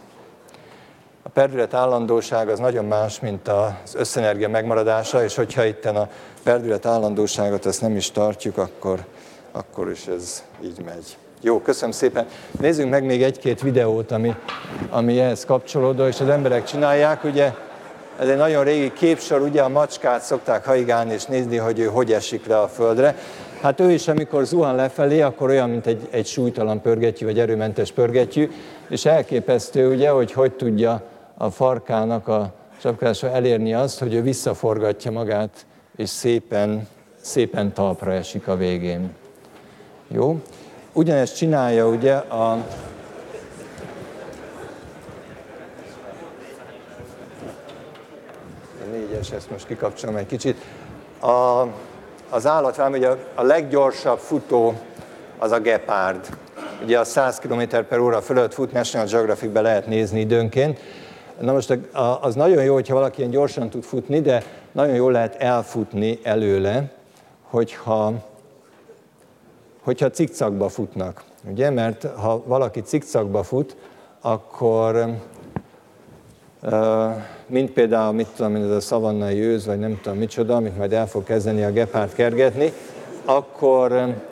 az összenergia megmaradása, és hogyha itten a perdület állandóságot ezt nem is tartjuk, akkor is ez így megy. Jó, köszönöm szépen. Nézzünk meg még egy-két videót, ami ehhez kapcsolódó, és az emberek csinálják, ugye, ez egy nagyon régi képsor, ugye a macskát szokták haigálni és nézni, hogy ő hogy esik le a földre. Hát ő is, amikor zuhan lefelé, akkor olyan, mint egy súlytalan pörgettyű, vagy erőmentes pörgettyű, és elképesztő, ugye, hogy tudja a farkának a sapkázása elérni azt, hogy ő visszaforgatja magát, és szépen talpra esik a végén. Jó? Ugyanezt csinálja ugye a négyes, ezt most kikapcsolom egy kicsit. Az állatvállom, ugye a leggyorsabb futó az a gepárd. Ugye a 100 km/h fölött fut, National Geographic-ben lehet nézni időnként. Na most az nagyon jó, hogyha valaki ilyen gyorsan tud futni, de nagyon jól lehet elfutni előle, hogyha cikcakba futnak. Ugye? Mert ha valaki cikcakba fut, akkor mint például, mit tudom én, ez a szavannai őz, vagy nem tudom micsoda, amit majd el fog kezdeni a gepárd kergetni, akkor,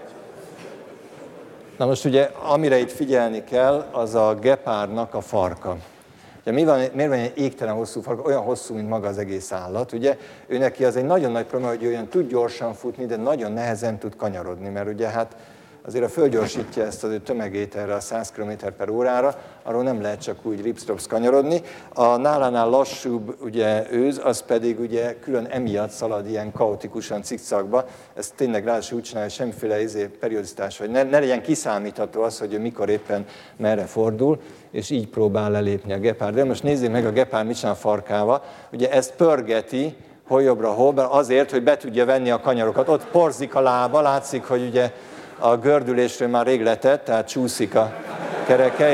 na most ugye, amire itt figyelni kell, az a gepárdnak a farka. Ugye, miért van egy égtelen hosszú farka? Olyan hosszú, mint maga az egész állat, ugye? Ő neki az egy nagyon nagy probléma, hogy olyan tud gyorsan futni, de nagyon nehezen tud kanyarodni, mert ugye hát azért a fölgyorsítja ezt az ő tömegét erre a 100 km/h, arról nem lehet csak úgy ripstrops kanyarodni. A nálánál lassúbb ugye, őz, az pedig ugye külön emiatt szalad ilyen kaotikusan cikcakba. Ez tényleg ráadásul úgy csinálja, hogy semmiféle periodizitás, vagy ne legyen kiszámítható az, hogy ő mikor éppen merre fordul, és így próbál lelépni a gepárd. De most nézzük meg a gepárd mit csinál a farkával. Ugye ezt pörgeti, hol jobbra, hol balra, azért, hogy be tudja venni a kanyarokat. Ott porzik a lába, látszik, hogy ugye a gördülésről már rég letett, tehát csúszik a kereke,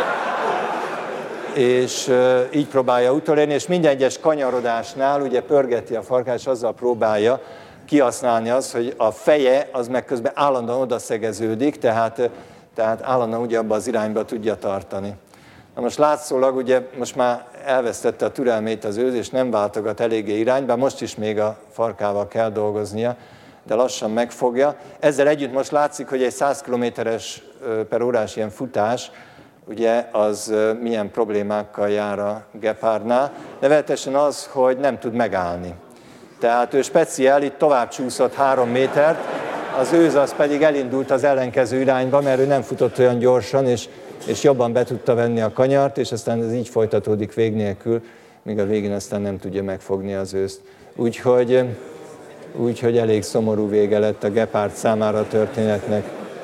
és így próbálja utolérni, és minden egyes kanyarodásnál ugye pörgeti a farkát, és azzal próbálja kihasználni azt, hogy a feje az meg közben állandóan odaszegeződik, tehát állandóan ugye abba az irányba tudja tartani. Na most látszólag ugye most már elvesztette a türelmét az őz, és nem váltogat eléggé irányba, most is még a farkával kell dolgoznia, de lassan megfogja. Ezzel együtt most látszik, hogy egy 100 km/h ilyen futás, ugye az milyen problémákkal jár a gepárdnál. Nevezetesen az, hogy nem tud megállni. Tehát ő speciál itt tovább csúszott 3 métert, az őz az pedig elindult az ellenkező irányba, mert ő nem futott olyan gyorsan, és jobban be tudta venni a kanyart, és aztán ez így folytatódik vég nélkül, míg a végén aztán nem tudja megfogni az őzt. Úgyhogy elég szomorú vége lett a gepárd számára a történetnek.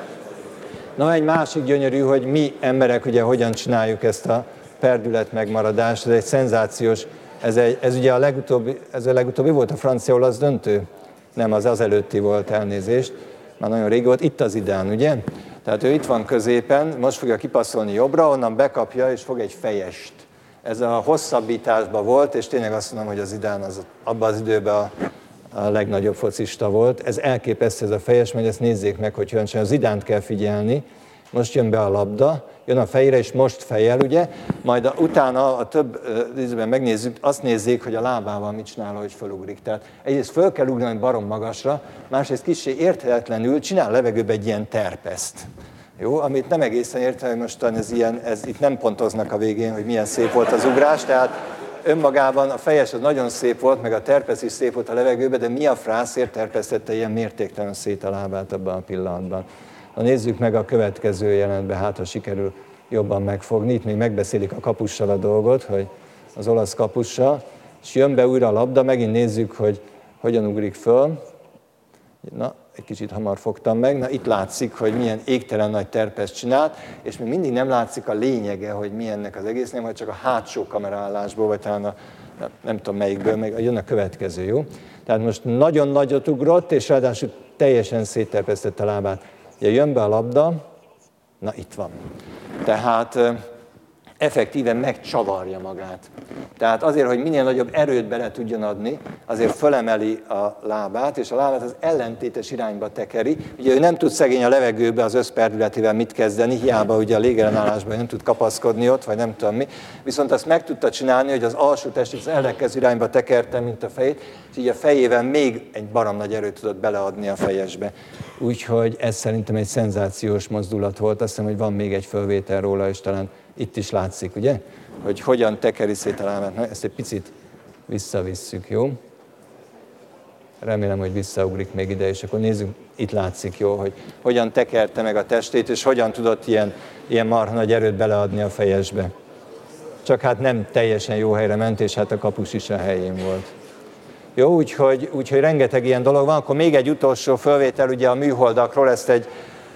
Na, egy másik gyönyörű, hogy mi emberek ugye hogyan csináljuk ezt a perdület megmaradást, ez egy szenzációs, ez ugye a legutóbbi volt a francia-olasz döntő? Nem, az előtti volt, elnézést, már nagyon régi volt, itt az Zidane, ugye? Tehát ő itt van középen, most fogja kipasszolni jobbra, onnan bekapja és fog egy fejest. Ez a hosszabbításban volt, és tényleg azt mondom, hogy az Zidane az abban az időben a legnagyobb focista volt. Ez elképesztő ez a fejes, mert ezt nézzék meg, hogy hogyan csinálja. A Zidánt kell figyelni. Most jön be a labda, jön a fejére, és most fejel, ugye? Majd utána a több részben megnézzük, azt nézzék, hogy a lábával mit csinál, hogy fölugrik. Tehát egyrészt föl kell ugrani barom magasra, másrészt kissé érthetetlenül csinál levegőbe egy ilyen terpeszt. Jó, amit nem egészen értem, hogy mostan itt nem pontoznak a végén, hogy milyen szép volt az ugrás, tehát önmagában a fejes az nagyon szép volt, meg a terpesz is szép volt a levegőben, de mi a frászért terpesztette ilyen mértéktelen szét a lábát abban a pillanatban. Na, nézzük meg a következő jelenetben, hát ha sikerül jobban megfogni. Itt még megbeszélik a kapussal a dolgot, hogy az olasz kapussal, és jön be újra a labda, megint nézzük, hogy hogyan ugrik föl. Na, egy kicsit hamar fogtam meg. Na, itt látszik, hogy milyen égtelen nagy terpeszt csinált, és még mindig nem látszik a lényege, hogy milyennek az egész, nem, hogy csak a hátsó kameraállásból, vagy talán nem tudom melyikből, meg jön a következő, jó? Tehát most nagyon nagyot ugrott, és ráadásul teljesen szétterpesztette a lábát. Ugye jön be a labda, na itt van. Tehát effektíven megcsavarja magát. Tehát azért, hogy minél nagyobb erőt bele tudjon adni, azért fölemeli a lábát, és a lábát az ellentétes irányba tekeri. Ugye ő nem tud szegény a levegőbe az összperdületével mit kezdeni, hiába ugye a légellenállásban nem tud kapaszkodni ott, vagy nem tudom mi. Viszont azt meg tudta csinálni, hogy az alsó testét az ellenkező irányba tekerte, mint a fejét, és így a fejével még egy barom nagy erőt tudott beleadni a fejesbe. Úgyhogy ez szerintem egy szenzációs mozdulat volt. Azt hiszem, hogy van még egy fölvétel róla, és talán itt is látszik, ugye? Hogy hogyan tekeri szét a lábát. Na, ezt egy picit visszavisszük, jó? Remélem, hogy visszaugrik még ide, és akkor nézzük, itt látszik, jó, hogy hogyan tekerte meg a testét, és hogyan tudott ilyen marha nagy erőt beleadni a fejesbe. Csak hát nem teljesen jó helyre ment, és hát a kapus is a helyén volt. Jó, úgyhogy rengeteg ilyen dolog van. Akkor még egy utolsó fölvétel, ugye a műholdakról, ezt egy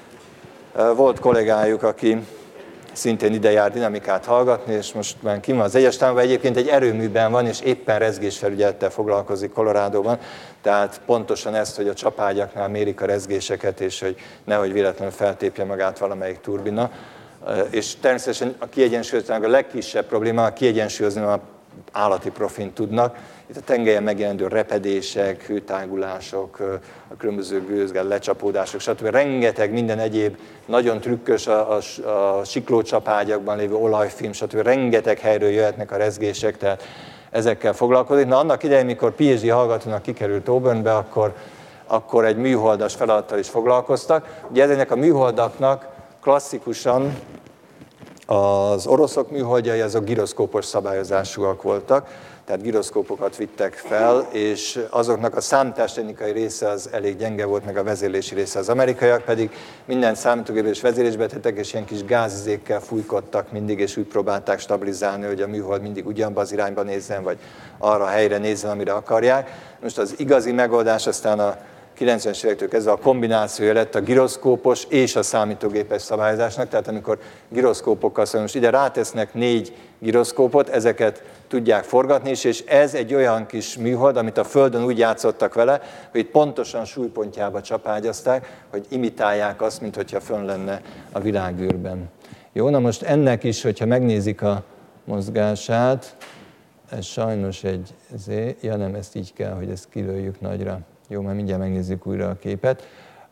volt kollégájuk, aki szintén ide jár dinamikát hallgatni, és most már kim van az Egyestámban, egyébként egy erőműben van, és éppen rezgésfelügyelettel foglalkozik Coloradóban, tehát pontosan ezt, hogy a csapágyaknál mérik a rezgéseket, és hogy nehogy véletlenül feltépje magát valamelyik turbina. És természetesen a kiegyensúlyozásnak a legkisebb probléma a kiegyensúlyozni a állati profin tudnak. Itt a tengelyen megjelenő repedések, hőtágulások, a különböző gőzgel, lecsapódások, stb. Rengeteg minden egyéb, nagyon trükkös a siklócsapágyakban lévő olajfilm, stb. Rengeteg helyről jöhetnek a rezgések, tehát ezekkel foglalkozik. Na annak idején, mikor PhD hallgatónak kikerült Auburnbe, akkor egy műholdas feladattal is foglalkoztak. Ugye ezeknek a műholdaknak klasszikusan az oroszok műholdjai azok giroszkópos szabályozásúak voltak, tehát giroszkópokat vittek fel, és azoknak a számítástechnikai része az elég gyenge volt, meg a vezérlési része. Az amerikaiak pedig minden számítógépes vezérlésbe tettek, és ilyen kis gázizékkel fújkodtak mindig, és úgy próbálták stabilizálni, hogy a műhold mindig ugyanabba az irányba nézzen, vagy arra a helyre nézzen, amire akarják. Most az igazi megoldás aztán a 90-es évektől kezdve a kombinációja lett a giroszkópos és a számítógépes szabályozásnak, tehát amikor giroszkópokkal szóval most ide rátesznek 4 giroszkópot, ezeket tudják forgatni is, és ez egy olyan kis műhold, amit a Földön úgy játszottak vele, hogy itt pontosan súlypontjába csapágyazták, hogy imitálják azt, mintha fönn lenne a világűrben. Jó, na most ennek is, hogyha megnézik a mozgását, ez sajnos egy, ja nem, ezt így kell, hogy ezt kilőjük nagyra. Jó, már mindjárt megnézzük újra a képet.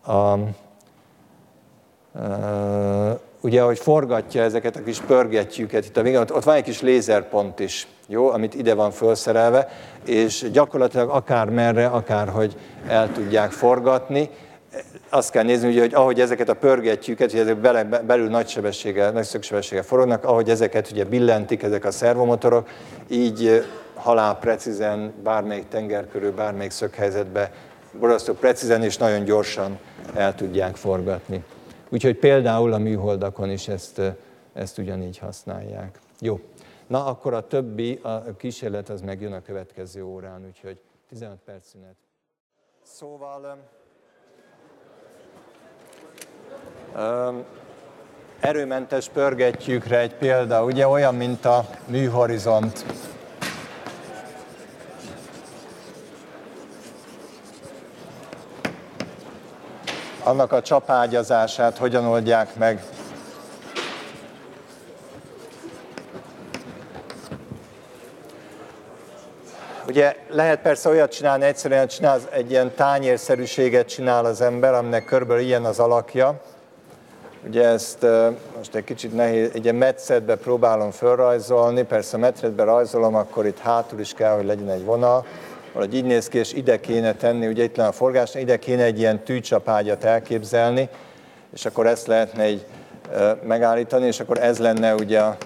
Ugye, ahogy forgatja ezeket a kis pörgettyűket, itt a végén, ott van egy kis lézerpont is, jó, amit ide van felszerelve, és gyakorlatilag akármerre, akárhogy el tudják forgatni. Azt kell nézni, ugye, hogy ahogy ezeket a pörgettyűket, hogy ezek belül nagy szögsebességgel forognak, ahogy ezeket ugye billentik, ezek a szervomotorok, így halálprecízen bármelyik tengerkörül, bármelyik szöghelyzetbe borzasztó precízen és nagyon gyorsan el tudják forgatni. Úgyhogy például a műholdakon is ezt ugyanígy használják. Jó, na akkor a többi, a kísérlet az megjön a következő órán, úgyhogy 15 perc szünet. Szóval erőmentes pörgettyűkre egy példa, ugye olyan, mint a műhorizont. Annak a csapágyazását hogyan oldják meg. Ugye lehet persze olyat csinálni, egyszerűen egy ilyen tányérszerűséget csinál az ember, aminek körülbelül ilyen az alakja. Ugye ezt most egy kicsit nehéz, egy ilyen metszetbe próbálom felrajzolni, persze metretbe rajzolom, akkor itt hátul is kell, hogy legyen egy vonal. Valahogy így néz ki, és ide kéne tenni, ugye itt lenne a forgás, ide kéne egy ilyen tűcsapágyat elképzelni, és akkor ezt lehetne így megállítani, és akkor ez lenne ugye a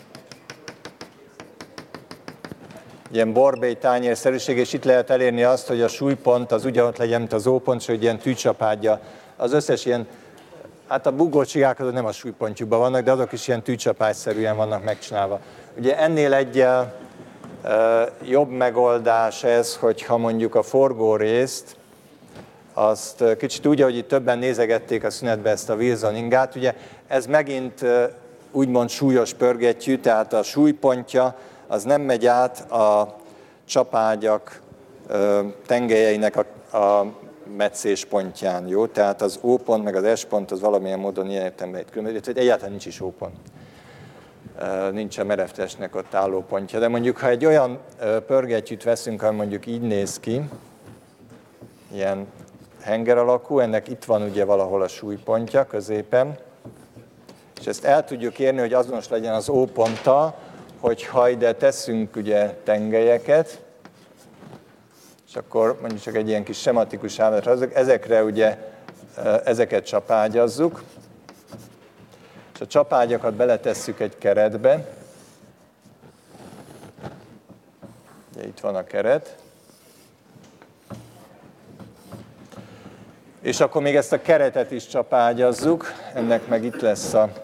ilyen borbély tányérszerűség, és itt lehet elérni azt, hogy a súlypont az ugyanott legyen, mint az ópont, és hogy ilyen tűcsapágya. Az összes ilyen, hát a bugócsigák azok nem a súlypontjukban vannak, de azok is ilyen tűcsapágyszerűen vannak megcsinálva. Ugye ennél egy jobb megoldás ez, hogyha mondjuk a forgórészt, azt kicsit úgy, ahogy itt többen nézegették a szünetbe ezt a Wilson ingát, ugye ez megint úgymond súlyos pörgettyű, tehát a súlypontja az nem megy át a csapágyak tengelyeinek a metszés pontján, jó? Tehát az O pont meg az S pont az valamilyen módon ilyen értelemben itt különböző, hogy egyáltalán nincs is O pont. Nincs a merevtestnek ott álló pontja. De mondjuk, ha egy olyan pörgettyűt veszünk, ami mondjuk így néz ki, ilyen henger alakú, ennek itt van ugye valahol a súlypontja középen, és ezt el tudjuk érni, hogy azonos legyen az O ponttal, hogyha ide teszünk ugye tengelyeket, és akkor mondjuk csak egy ilyen kis sematikus ábrázat, ezekre ugye ezeket csapágyazzuk, és a csapágyakat beletesszük egy keretbe. Ugye itt van a keret. És akkor még ezt a keretet is csapágyazzuk, ennek meg itt lesz a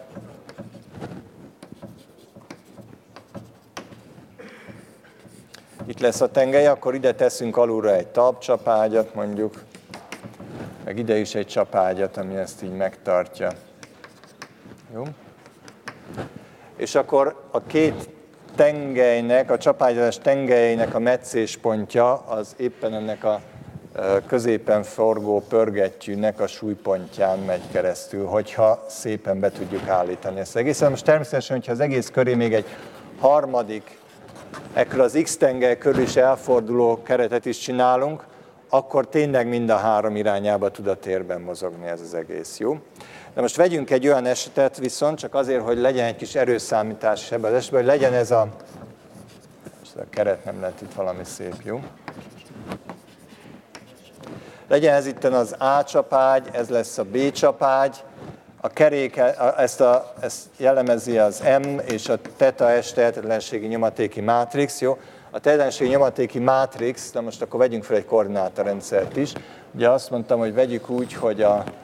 tengely, akkor ide teszünk alulra egy talpcsapágyat mondjuk, meg ide is egy csapágyat, ami ezt így megtartja. Jó? És akkor a két tengelynek, a csapágyazás tengelyeinek a metszéspontja az éppen ennek a középen forgó pörgettyűnek a súlypontján megy keresztül, hogyha szépen be tudjuk állítani ezt egészen. Most természetesen, hogyha az egész köré még egy harmadik ekkor az x-tengely körül is elforduló keretet is csinálunk, akkor tényleg mind a három irányába tud a térben mozogni ez az egész, jó? De most vegyünk egy olyan esetet viszont, csak azért, hogy legyen egy kis erőszámítás is ebben az esetben, hogy legyen ez a keret nem lett itt valami szép, jó? Legyen ez itt az A csapágy, ez lesz a B csapágy, a kerék, ezt jellemezi az M és a θ S tehetetlenségi nyomatéki mátrix, jó? A tehetetlenségi nyomatéki mátrix, de most akkor vegyünk fel egy koordinátorrendszert is. Ugye azt mondtam, hogy vegyük úgy, hogy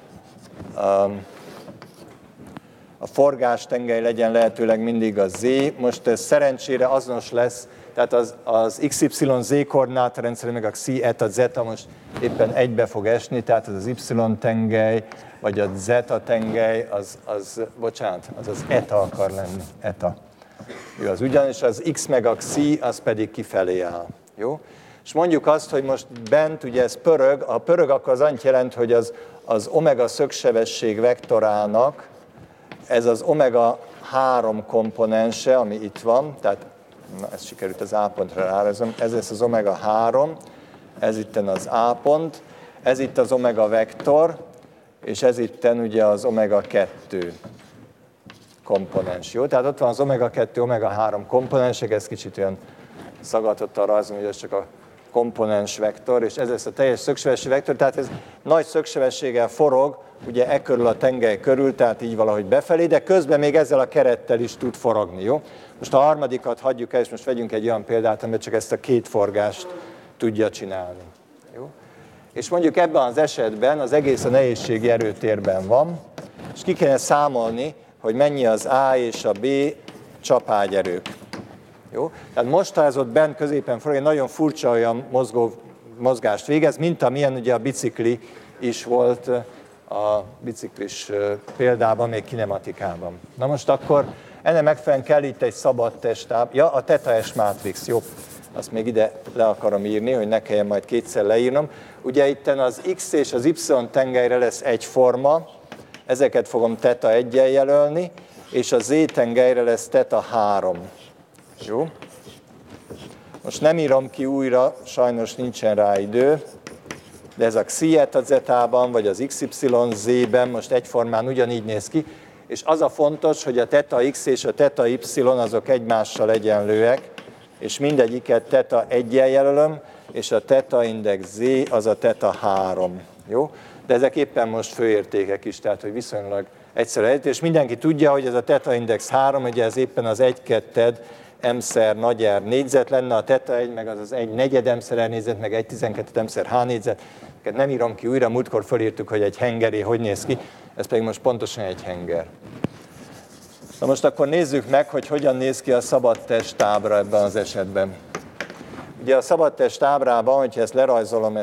a forgástengely legyen lehetőleg mindig a Z. Most ez szerencsére azonos lesz, tehát az XYZ koordinátorrendszer meg a Xi, eta, zeta most éppen egybe fog esni, tehát az Y-tengely, vagy a zeta-tengely, az eta akar lenni, eta. Jó, az ugyanis az X meg a Xi, az pedig kifelé áll. Jó? És mondjuk azt, hogy most bent ugye ez pörög, a pörög akkor az annyit jelent, hogy az omega szögsebesség vektorának ez az omega 3 komponense, ami itt van, tehát na, ez sikerült az A pontra rárajzolni, ez lesz az omega 3, ez itten az A pont, ez itt az omega vektor, és ez itten ugye az omega 2 komponens. Jó? Tehát ott van az omega 2, omega 3 komponensek, ez kicsit olyan szagadottan rajzolom, hogy ez csak a komponens vektor, és ez lesz a teljes szögsebesség vektor, tehát ez nagy szögsebességgel forog, ugye e körül a tengely körül, tehát így valahogy befelé, de közben még ezzel a kerettel is tud forogni, jó? Most a harmadikat hagyjuk el, és most vegyünk egy olyan példát, amiben csak ezt a két forgást tudja csinálni. Jó? És mondjuk ebben az esetben az egész a nehézségi erőtérben van, és ki kéne számolni, hogy mennyi az A és a B csapágyerők. Jó? Tehát most, ha ez ott bent középen forog, egy nagyon furcsa olyan mozgást végez, mint amilyen ugye a bicikli is volt a biciklis példában, még kinematikában. Na most akkor ennek megfelelően kell itt egy szabad testtáb, ja, a θ S mátrix, jó, azt még ide le akarom írni, hogy ne kelljen majd kétszer leírnom. Ugye itten az X és az Y tengelyre lesz egyforma, ezeket fogom θ1-jel jelölni, és a Z tengelyre lesz θ3. Jó? Most nem írom ki újra, sajnos nincsen rá idő, de ez a Xi eta zetában, vagy az XYZ-ben most egyformán ugyanígy néz ki, és az a fontos, hogy a θx és a θy azok egymással egyenlőek, és mindegyiket θ1-jel jelölöm, és a θ-index Z az a θ3. Jó? De ezek éppen most főértékek is, tehát hogy viszonylag egyszerű. És mindenki tudja, hogy ez a θ-index 3, ugye ez éppen az 1/2 m-szer nagy R négyzet lenne, a θ1 meg az 1/4 m-szer R négyzet, meg 1/12 m-szer H négyzet. Nem írom ki újra, múltkor fölírtuk, hogy egy hengeré hogy néz ki, ez pedig most pontosan egy henger. Na most akkor nézzük meg, hogy hogyan néz ki a szabadtest ábra ebben az esetben. Ugye a szabadtest ábrában, hogyha ezt lerajzolom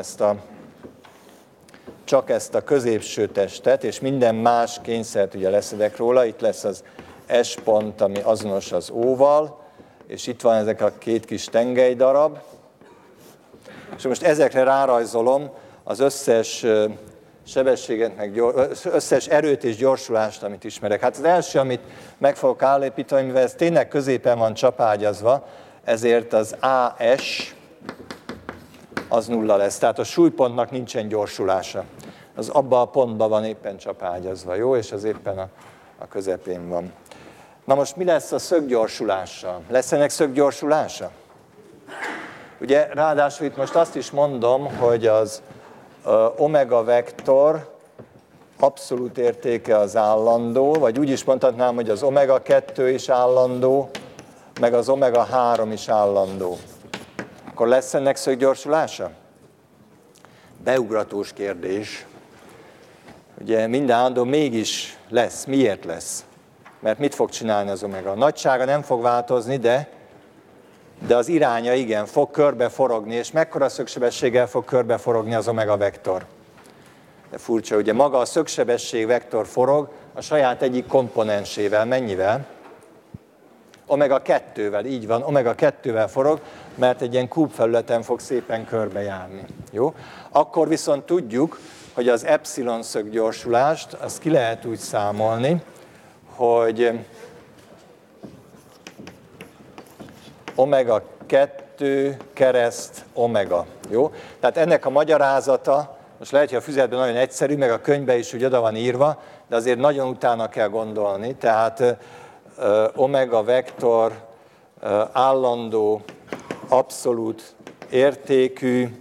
csak ezt a középső testet, és minden más kényszert ugye leszedek róla, itt lesz az S pont, ami azonos az O-val, és itt van ezek a két kis tengelydarab, és most ezekre rárajzolom az összes sebességet, meg összes erőt és gyorsulást, amit ismerek. Hát az első, amit meg fogok állapítani, mivel ez tényleg középen van csapágyazva, ezért az AS az nulla lesz. Tehát a súlypontnak nincsen gyorsulása. Az abban a pontban van éppen csapágyazva, jó? És az éppen a közepén van. Na most mi lesz a szöggyorsulással? Lesz ennek szöggyorsulása? Ugye ráadásul itt most azt is mondom, hogy az omega vektor abszolút értéke az állandó, vagy úgy is mondhatnám, hogy az omega 2 is állandó, meg az omega 3 is állandó. Akkor lesz ennek szöggyorsulása? Beugratós kérdés. Ugye minden állandó mégis lesz. Miért lesz? Mert mit fog csinálni az omega? A nagysága nem fog változni, de az iránya igen, fog körbe forogni, és mekkora szögsebességgel fog körbe forogni az omega vektor? De furcsa, ugye maga a szögsebesség vektor forog a saját egyik komponensével. Mennyivel? Omega 2-vel, így van, omega 2-vel forog, mert egy ilyen kúbfelületen fog szépen körbejárni. Jó? Akkor viszont tudjuk, hogy az epsilon szöggyorsulást, azt ki lehet úgy számolni, hogy omega 2 kereszt omega. Jó? Tehát ennek a magyarázata, most lehet, hogy a füzetben nagyon egyszerű, meg a könyvben is úgy oda van írva, de azért nagyon utána kell gondolni. Tehát omega vektor állandó, abszolút értékű,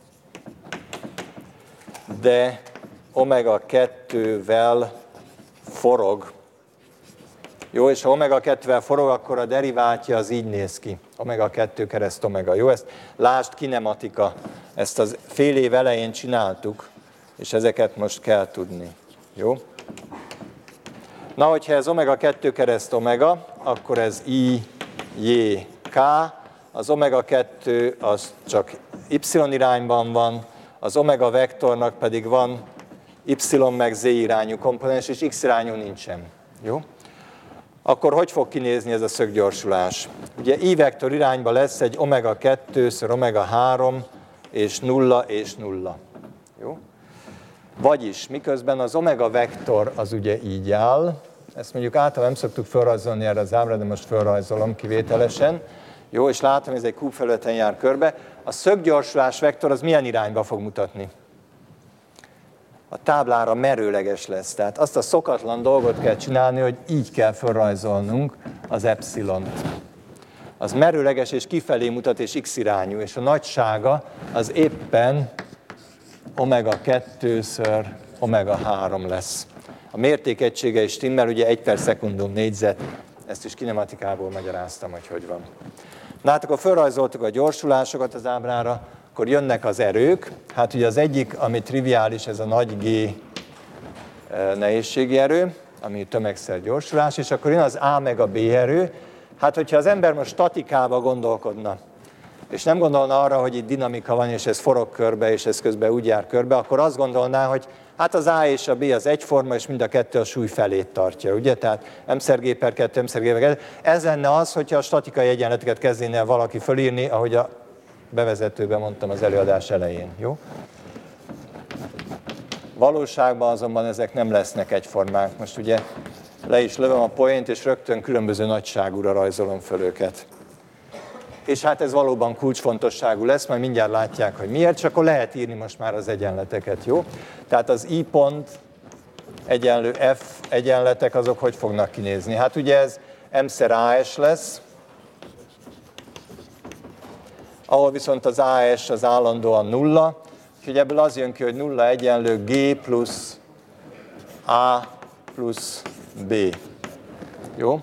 de omega 2-vel forog. Jó, és ha omega 2-vel forog, akkor a derivátja az így néz ki. Omega 2 kereszt omega. Jó, ezt lásd kinematika. Ezt az fél év elején csináltuk, és ezeket most kell tudni. Jó? Na, hogyha ez omega 2 kereszt omega, akkor ez I, J, K. Az omega 2 az csak Y irányban van, az omega vektornak pedig van Y meg Z irányú komponens, és X irányú nincsen. Jó? Akkor hogy fog kinézni ez a szöggyorsulás? Ugye I vektor irányba lesz egy omega 2-ször omega 3, és 0 és 0. Jó? Vagyis, miközben az omega vektor az ugye így áll, ezt mondjuk általában nem szoktuk felrajzolni erre az ábra, de most felrajzolom kivételesen. Jó, és látom, ez egy kúbfelületen jár körbe. A szöggyorsulás vektor az milyen irányba fog mutatni? A táblára merőleges lesz. Tehát azt a szokatlan dolgot kell csinálni, hogy így kell felrajzolnunk az epszilont. Az merőleges és kifelé mutat, és x irányú, és a nagysága az éppen omega 2-ször omega 3 lesz. A mértékegysége is stimmel, ugye 1 per szekundum négyzet, ezt is kinematikából magyaráztam, hogy van. Na hát akkor felrajzoltuk a gyorsulásokat az ábrára, akkor jönnek az erők. Hát ugye az egyik, ami triviális, ez a nagy G nehézségi erő, ami tömegszer gyorsulás, és akkor jön az A meg a B erő. Hát hogyha az ember most statikába gondolkodna, és nem gondolna arra, hogy itt dinamika van, és ez forog körbe, és ez közben úgy jár körbe, akkor azt gondolná, hogy hát az A és a B az egyforma, és mind a kettő a súly felét tartja, ugye? Tehát m/g per 2, m/g per 2. Ez lenne az, hogyha a statikai egyenleteket kezdene valaki fölírni, ahogy a bevezetőben mondtam az előadás elején, jó? Valóságban azonban ezek nem lesznek egyformák. Most ugye le is lövöm a poént, és rögtön különböző nagyságúra rajzolom föl őket. És hát ez valóban kulcsfontosságú lesz, majd mindjárt látják, hogy miért, és akkor lehet írni most már az egyenleteket, jó? Tehát az I pont egyenlő F egyenletek, azok hogy fognak kinézni? Hát ugye ez M-szer AS lesz, ahol viszont az AS az állandóan nulla, úgyhogy ebből az jön ki, hogy nulla egyenlő G plusz A plusz B. Jó?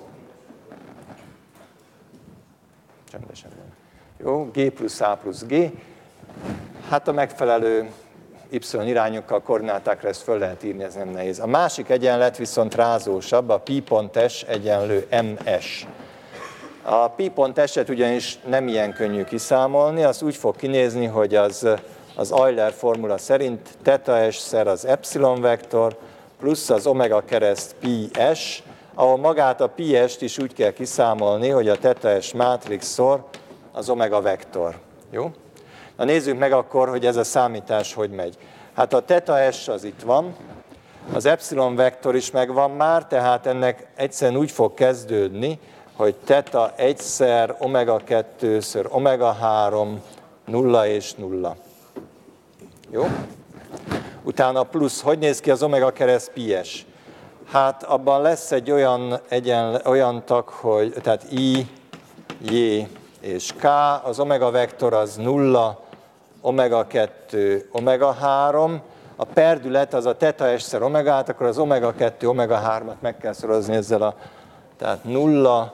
Csendesen van. Jó, G plusz A plusz G. Hát a megfelelő Y irányokkal, koordinátákra ezt föl lehet írni, ez nem nehéz. A másik egyenlet viszont rázósabb, a pi pont S egyenlő MS. A pi pont S-et ugyanis nem ilyen könnyű kiszámolni, az úgy fog kinézni, hogy az Euler formula szerint θ S-szer az epsilon vektor, plusz az omega kereszt pi S, ahol magát a pi S-t is úgy kell kiszámolni, hogy a θ S mátrixszor az omega vektor. Jó? Na nézzük meg akkor, hogy ez a számítás hogy megy. Hát a θ S az itt van, az epsilon vektor is megvan már, tehát ennek egyszerűen úgy fog kezdődni, hogy θ egyszer omega 2-ször omega 3, 0 és 0. Jó? Utána plusz, hogy néz ki az omega kereszt pi S? Hát abban lesz egy olyan tag, hogy, tehát I, J és K, az omega vektor az 0, omega 2, omega 3, a perdület az a θ S-szer omegát, akkor az omega 2, omega 3-at meg kell szorozni ezzel tehát 0,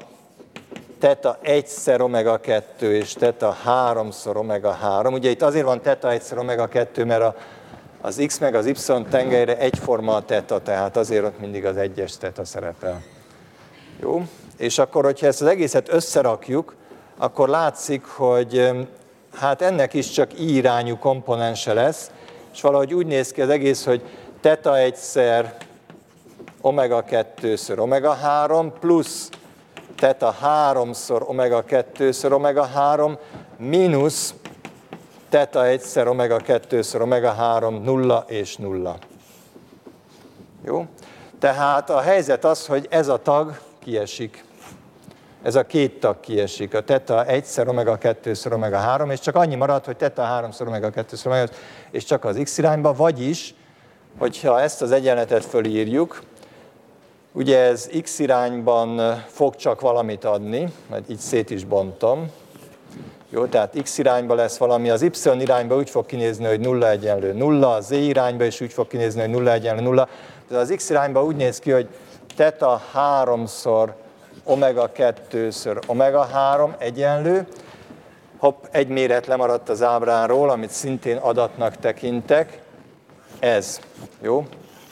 θ egyszer omega 2 és θ 3-szor omega 3. Ugye itt azért van θ egyszer omega 2, mert az x meg az y tengelyre egyforma a θ, tehát azért ott mindig az egyes θ szerepel. Jó? És akkor, hogyha ezt az egészet összerakjuk, akkor látszik, hogy hát ennek is csak i irányú komponense lesz, és valahogy úgy néz ki az egész, hogy θ egyszer omega 2-ször omega 3 plusz θ 3-szor omega 2-ször omega 3 mínusz θ egyszer omega 2-ször omega 3 0 és 0. Jó? Tehát a helyzet az, hogy ez a tag kiesik. ez a két tag kiesik, a teta 1-szer omega 2-ször omega 3, és csak annyi marad, hogy teta 3-szor omega 2-ször omega 5, és csak az x irányba, vagyis, hogyha ezt az egyenletet fölírjuk, ugye ez x irányban fog csak valamit adni, mert így szét is bontom. Jó, tehát x irányba lesz valami, az y irányba úgy fog kinézni, hogy 0 egyenlő 0, az z irányba is úgy fog kinézni, hogy 0 egyenlő 0. De az x irányba úgy néz ki, hogy teta 3-szor omega 2-ször omega 3 egyenlő. Hopp, egy méret lemaradt az ábráról, amit szintén adatnak tekintek. Ez, jó?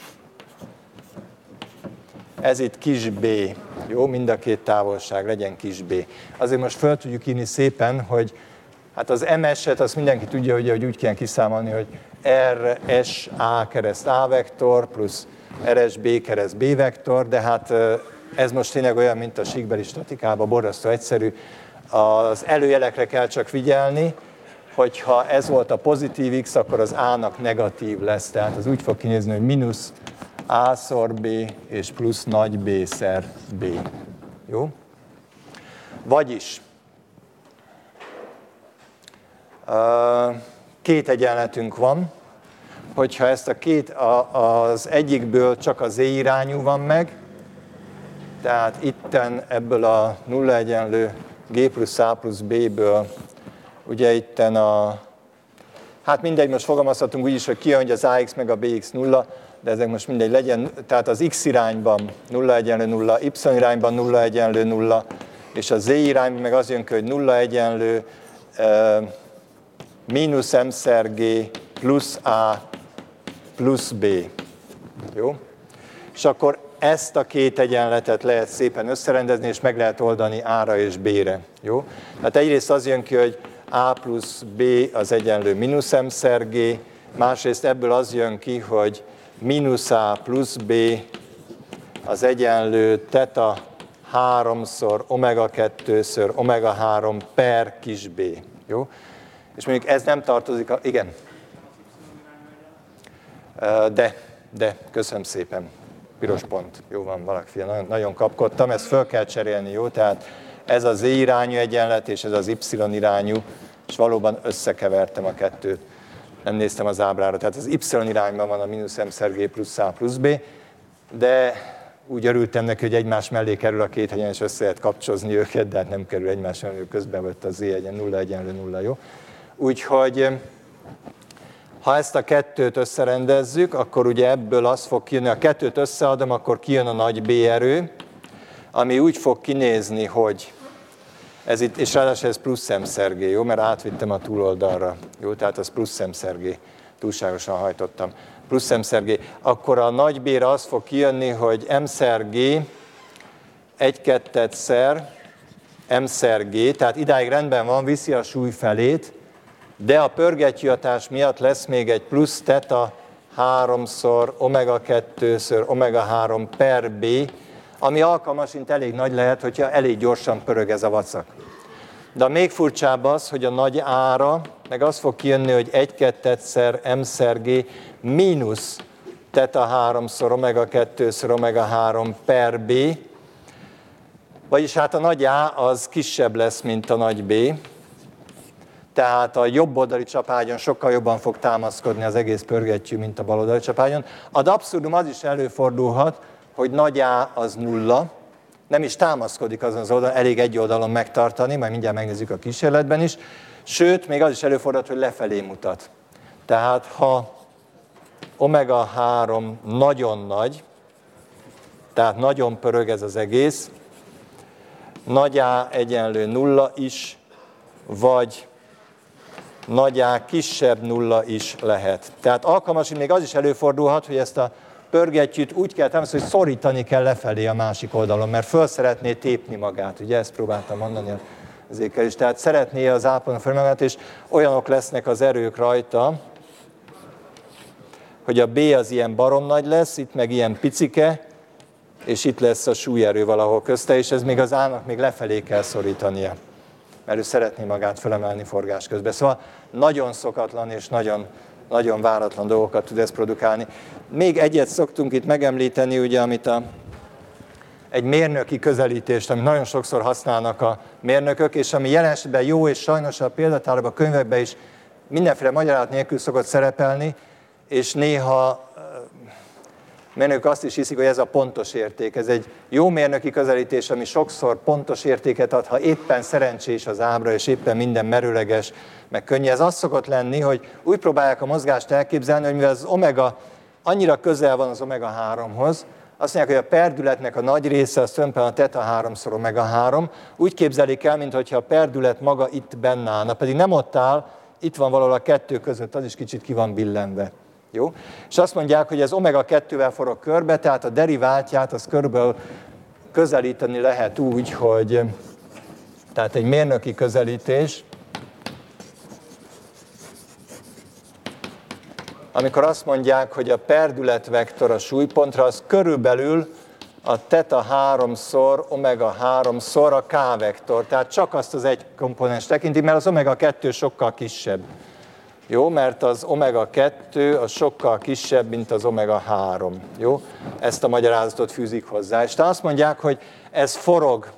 Ez itt kis b, jó? Mind a két távolság legyen kis b. Azért most fel tudjuk írni szépen, hogy hát az ms-et azt mindenki tudja, ugye, hogy úgy kell kiszámolni, hogy rs a kereszt a vektor plusz rs b kereszt b vektor, de hát ez most tényleg olyan, mint a síkbeli statikában, borzasztó egyszerű. Az előjelekre kell csak figyelni, hogyha ez volt a pozitív x, akkor az a-nak negatív lesz, tehát az úgy fog kinézni, hogy mínusz a-szor b és plusz nagy b-szer b. Jó? Vagyis két egyenletünk van, hogyha ezt az egyikből csak az z irányú van meg, tehát itten ebből a 0 egyenlő g plusz a plusz b-ből, ugye itten hát mindegy, most fogalmazhatunk úgy is, hogy kijön, hogy az ax meg a bx 0, de ezek most mindegy legyen, tehát az x irányban 0 egyenlő 0, y irányban 0 egyenlő 0, és a z irányban meg az jön ki, hogy 0 egyenlő mínusz m-szer g plusz a plusz b. Jó? És akkor ezt a két egyenletet lehet szépen összerendezni, és meg lehet oldani a-ra és b-re. Jó? Hát egyrészt az jön ki, hogy a plusz b az egyenlő mínusz m-szer g, másrészt ebből az jön ki, hogy mínusz a plusz b az egyenlő teta 3-szor omega 2-ször omega 3 per kis b. Jó? És mondjuk ez nem tartozik igen. De, köszönöm szépen. Piros pont. Jó van, valaki, nagyon kapkodtam, ezt föl kell cserélni, jó? Tehát ez az z irányú egyenlet, és ez az y irányú, és valóban összekevertem a kettőt. Nem néztem az ábrára, tehát az y irányban van a mínusz m-szer g plusz a plusz b, de úgy örültem neki, hogy egymás mellé kerül a két egyenlet, és össze lehet kapcsolni őket, de hát nem kerül egymás mellé, közben vett a z egyen 0 egyenlő 0, jó? Úgyhogy ha ezt a kettőt összerendezzük, akkor ugye ebből az fog kijönni, a kettőt összeadom, akkor kijön a nagy B erő, ami úgy fog kinézni, hogy ez itt, és ráadásul ez plusz m-szer g, jó, mert átvittem a túloldalra, jó, tehát az plusz m-szer g, túlságosan hajtottam, plusz m-szer g, akkor a nagy B-re az fog kijönni, hogy m-szer g 1/2-szer m-szer g, tehát idáig rendben van, viszi a súly felét, de a pörgettyűhatás miatt lesz még egy plusz teta 3-szor omega 2-ször omega 3 per b, ami alkalmasint elég nagy lehet, hogyha elég gyorsan pörög ez a vacak. De a még furcsább az, hogy a nagy ára, meg az fog kijönni, hogy 1/2-szer m-szer g mínusz teta 3-szor omega 2-ször omega 3 per b, vagyis hát a nagy A az kisebb lesz, mint a nagy B, tehát a jobb oldali csapágyon sokkal jobban fog támaszkodni az egész pörgettyű, mint a bal oldali csapágyon. Ad abszurdum az is előfordulhat, hogy nagy A az 0, nem is támaszkodik azon az oldalon, elég egy oldalon megtartani, majd mindjárt megnézzük a kísérletben is, sőt, még az is előfordulhat, hogy lefelé mutat. Tehát ha omega 3 nagyon nagy, tehát nagyon pörög ez az egész, nagy A egyenlő 0 is, vagy nagy A kisebb 0 is lehet. Tehát alkalmasint még az is előfordulhat, hogy ezt a pörgettyűt úgy kell támasztani, hogy szorítani kell lefelé a másik oldalon, mert föl szeretné tépni magát. Ugye ezt próbáltam mondani az ékkel is. Tehát szeretné az ápolni föl magát, és olyanok lesznek az erők rajta, hogy a B az ilyen barom nagy lesz, itt meg ilyen picike, és itt lesz a súlyerő valahol közte, és ez még az A-nak még lefelé kell szorítania, mert ő szeretné magát fölemelni forgás közben. Szóval nagyon szokatlan és nagyon, nagyon váratlan dolgokat tud ez produkálni. Még egyet szoktunk itt megemlíteni, ugye, amit egy mérnöki közelítést, amit nagyon sokszor használnak a mérnökök, és ami jelen esetben jó, és sajnos a példatárban, a könyvekben is mindenféle magyarázat nélkül szokott szerepelni, és néha mérnökök azt is hiszik, hogy ez a pontos érték. Ez egy jó mérnöki közelítés, ami sokszor pontos értéket ad, ha éppen szerencsés az ábra, és éppen minden merőleges, meg könnyű. Ez az szokott lenni, hogy úgy próbálják a mozgást elképzelni, hogy mivel az omega annyira közel van az omega-3-hoz, azt mondják, hogy a perdületnek a nagy része az tulajdonképpen a θ3-szor omega-3, úgy képzelik el, mintha a perdület maga itt benne állna, pedig nem ott áll, itt van valahol a kettő között, az is kicsit ki van billenve. Jó? És azt mondják, hogy ez omega-2-vel forog körbe, tehát a deriváltját az körülbelül közelíteni lehet úgy, hogy tehát egy mérnöki közelítés, amikor azt mondják, hogy a perdületvektor a súlypontra, az körülbelül a θ3-szor, omega-3-szor a k-vektor, tehát csak azt az egy komponens tekinti, mert az omega-2 sokkal kisebb. Jó, mert az omega-2 az sokkal kisebb, mint az omega-3. Jó, ezt a magyarázatot fűzik hozzá. És azt mondják, hogy ez forog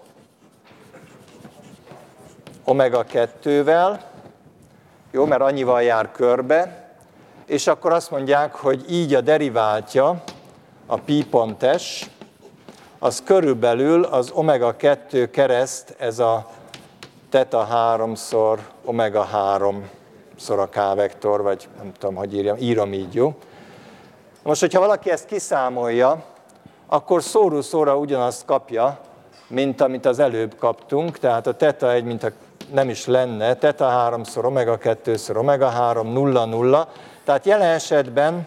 omega-2-vel, jó, mert annyival jár körbe, és akkor azt mondják, hogy így a deriváltja, a pi pont s, az körülbelül az omega-2 kereszt, ez a θ3-szor omega-3-szor a k-vektor, vagy nem tudom, hogy írom így, jó? Most, hogyha valaki ezt kiszámolja, akkor szóról szóra ugyanazt kapja, mint amit az előbb kaptunk, tehát a θ1, mint a nem is lenne, θ3-szor omega-2-szor omega-3, 0, 0, tehát jelen esetben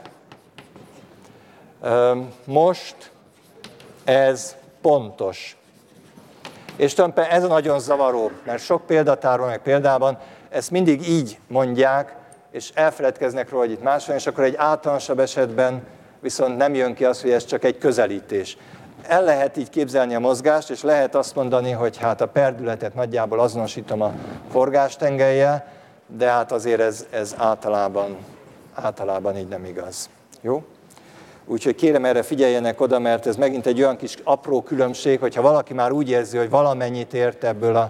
most ez pontos. És tulajdonképpen ez a nagyon zavaró, mert sok példatárban, meg példában ezt mindig így mondják, és elfeledkeznek róla, hogy itt más van, és akkor egy általánosabb esetben viszont nem jön ki az, hogy ez csak egy közelítés. El lehet így képzelni a mozgást, és lehet azt mondani, hogy hát a perdületet nagyjából azonosítom a forgástengellyel, de hát azért ez általában így nem igaz. Jó? Úgyhogy kérem, erre figyeljenek oda, mert ez megint egy olyan kis apró különbség, hogyha valaki már úgy érzi, hogy valamennyit ért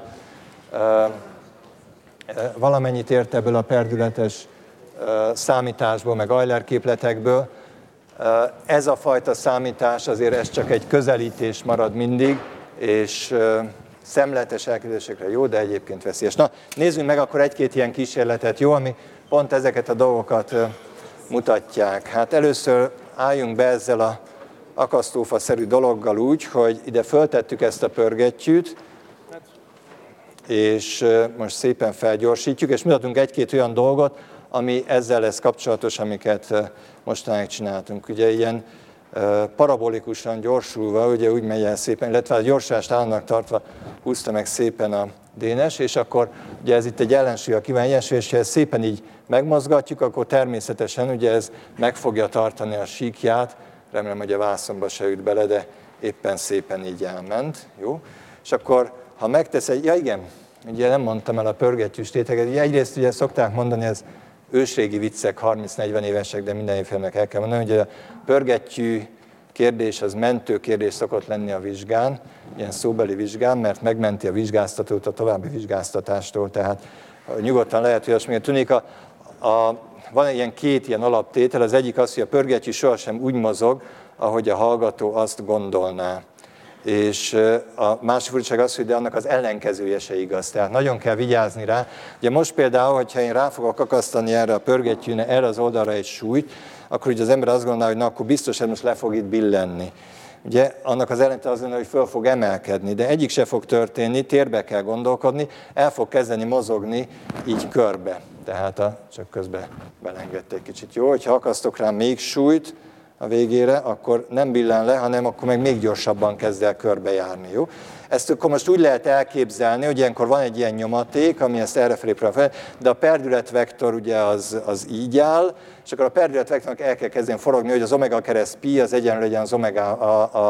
ebből a perdületes számításból, meg Euler képletekből, ez a fajta számítás azért ez csak egy közelítés marad mindig, és szemletes elképzelésekre jó, de egyébként veszélyes. Na, nézzünk meg akkor egy-két ilyen kísérletet, jó, ami pont ezeket a dolgokat mutatják. Hát először álljunk be ezzel a akasztófa-szerű dologgal úgy, hogy ide föltettük ezt a pörgettyűt, és most szépen felgyorsítjuk, és mutatunk egy-két olyan dolgot, ami ezzel lesz kapcsolatos, amiket mostanáig csináltunk. Ugye ilyen parabolikusan gyorsulva, ugye úgy megy el szépen, illetve a gyorsulást állandónak tartva húzta meg szépen a Dénes, és akkor ugye ez itt egy ellensúly, a kíván egyensúly, és ha ezt szépen így megmozgatjuk, akkor természetesen ugye ez meg fogja tartani a síkját, remélem, hogy a vászonba se üt bele, de éppen szépen így elment, jó? És akkor, ha megtesz egy, ja igen, ugye nem mondtam el a pörgettyűs téteket, egyrészt ugye szokták mondani, ez ősrégi viccek, 30-40 évesek, de minden évfélnek el kell mondani, hogy a pörgettyű kérdés az mentő kérdés szokott lenni a vizsgán, ilyen szóbeli vizsgán, mert megmenti a vizsgáztatót a további vizsgáztatástól, tehát nyugodtan lehet, hogy azt mondja, tűnik, van ilyen két ilyen alaptétel, az egyik az, hogy a pörgettyű sohasem úgy mozog, ahogy a hallgató azt gondolná. És a másik furcsaság az, hogy de annak az ellenkezője se igaz. Tehát nagyon kell vigyázni rá. Ugye most például, hogyha én rá fogok akasztani erre a pörgettyűne, erre az oldalra egy súlyt, akkor ugye az ember azt gondolná, hogy na, akkor biztos, hogy most le fog itt billenni. Ugye annak az ellentét az lenne, hogy föl fog emelkedni, de egyik se fog történni, térbe kell gondolkodni, el fog kezdeni mozogni így körbe. Tehát csak közben belengedte egy kicsit. Jó, hogyha akasztok rá még súlyt a végére, akkor nem billen le, hanem akkor meg még gyorsabban kezd el körbejárni, jó? Ezt akkor most úgy lehet elképzelni, hogy ilyenkor van egy ilyen nyomaték, ami ezt errefelé próbál, de a perdületvektor ugye az így áll, és akkor a perdületvektornak el kell kezdeni forogni, hogy az omega kereszt pi az egyenlő legyen az omega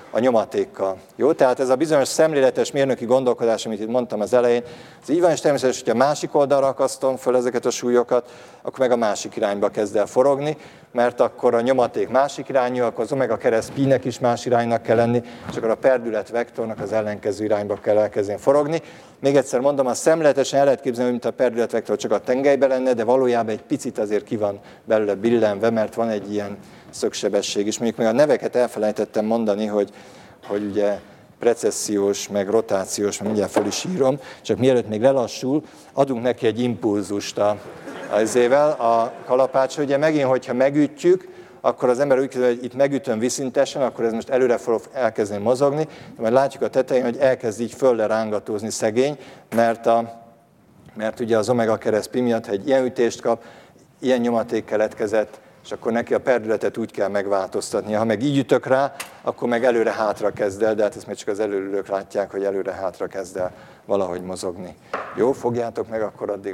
a nyomatékkal. Jó? Tehát ez a bizonyos szemléletes mérnöki gondolkodás, amit itt mondtam az elején, ez így van, és természetesen, hogyha a másik oldalra akasztom föl ezeket a súlyokat, akkor meg a másik irányba kezd el forogni, mert akkor a nyomaték másik irányú, akkor az omega kereszt pi-nek is más iránynak kell lenni, és akkor a perdület vektornak az ellenkező irányba kell elkezdeni forogni. Még egyszer mondom, a szemléletesen el lehet képzelni, mint a perdület vektor csak a tengelybe lenne, de valójában egy picit azért ki van belőle billenve, mert van egy ilyen szögsebesség is. Mondjuk még a neveket elfelejtettem mondani, hogy ugye precessziós, meg rotációs, meg mindjárt fel is írom, csak mielőtt még lelassul, adunk neki egy impulzust ezével a kalapácsra. Ugye megint, hogyha megütjük, akkor az ember úgy képzel, hogy itt megütöm viszintesen, akkor ez most előre fog elkezdeni mozogni, de majd látjuk a tetején, hogy elkezd így fölle rángatózni szegény, mert ugye az omega kereszt pi miatt, ha egy ilyen ütést kap, ilyen nyomaték keletkezett, és akkor neki a perdületet úgy kell megváltoztatnia. Ha meg így ütök rá, akkor meg előre-hátra kezd el, de hát ezt még csak az előülők látják, hogy előre-hátra kezd el valahogy mozogni. Jó, fogjátok meg akkor addig,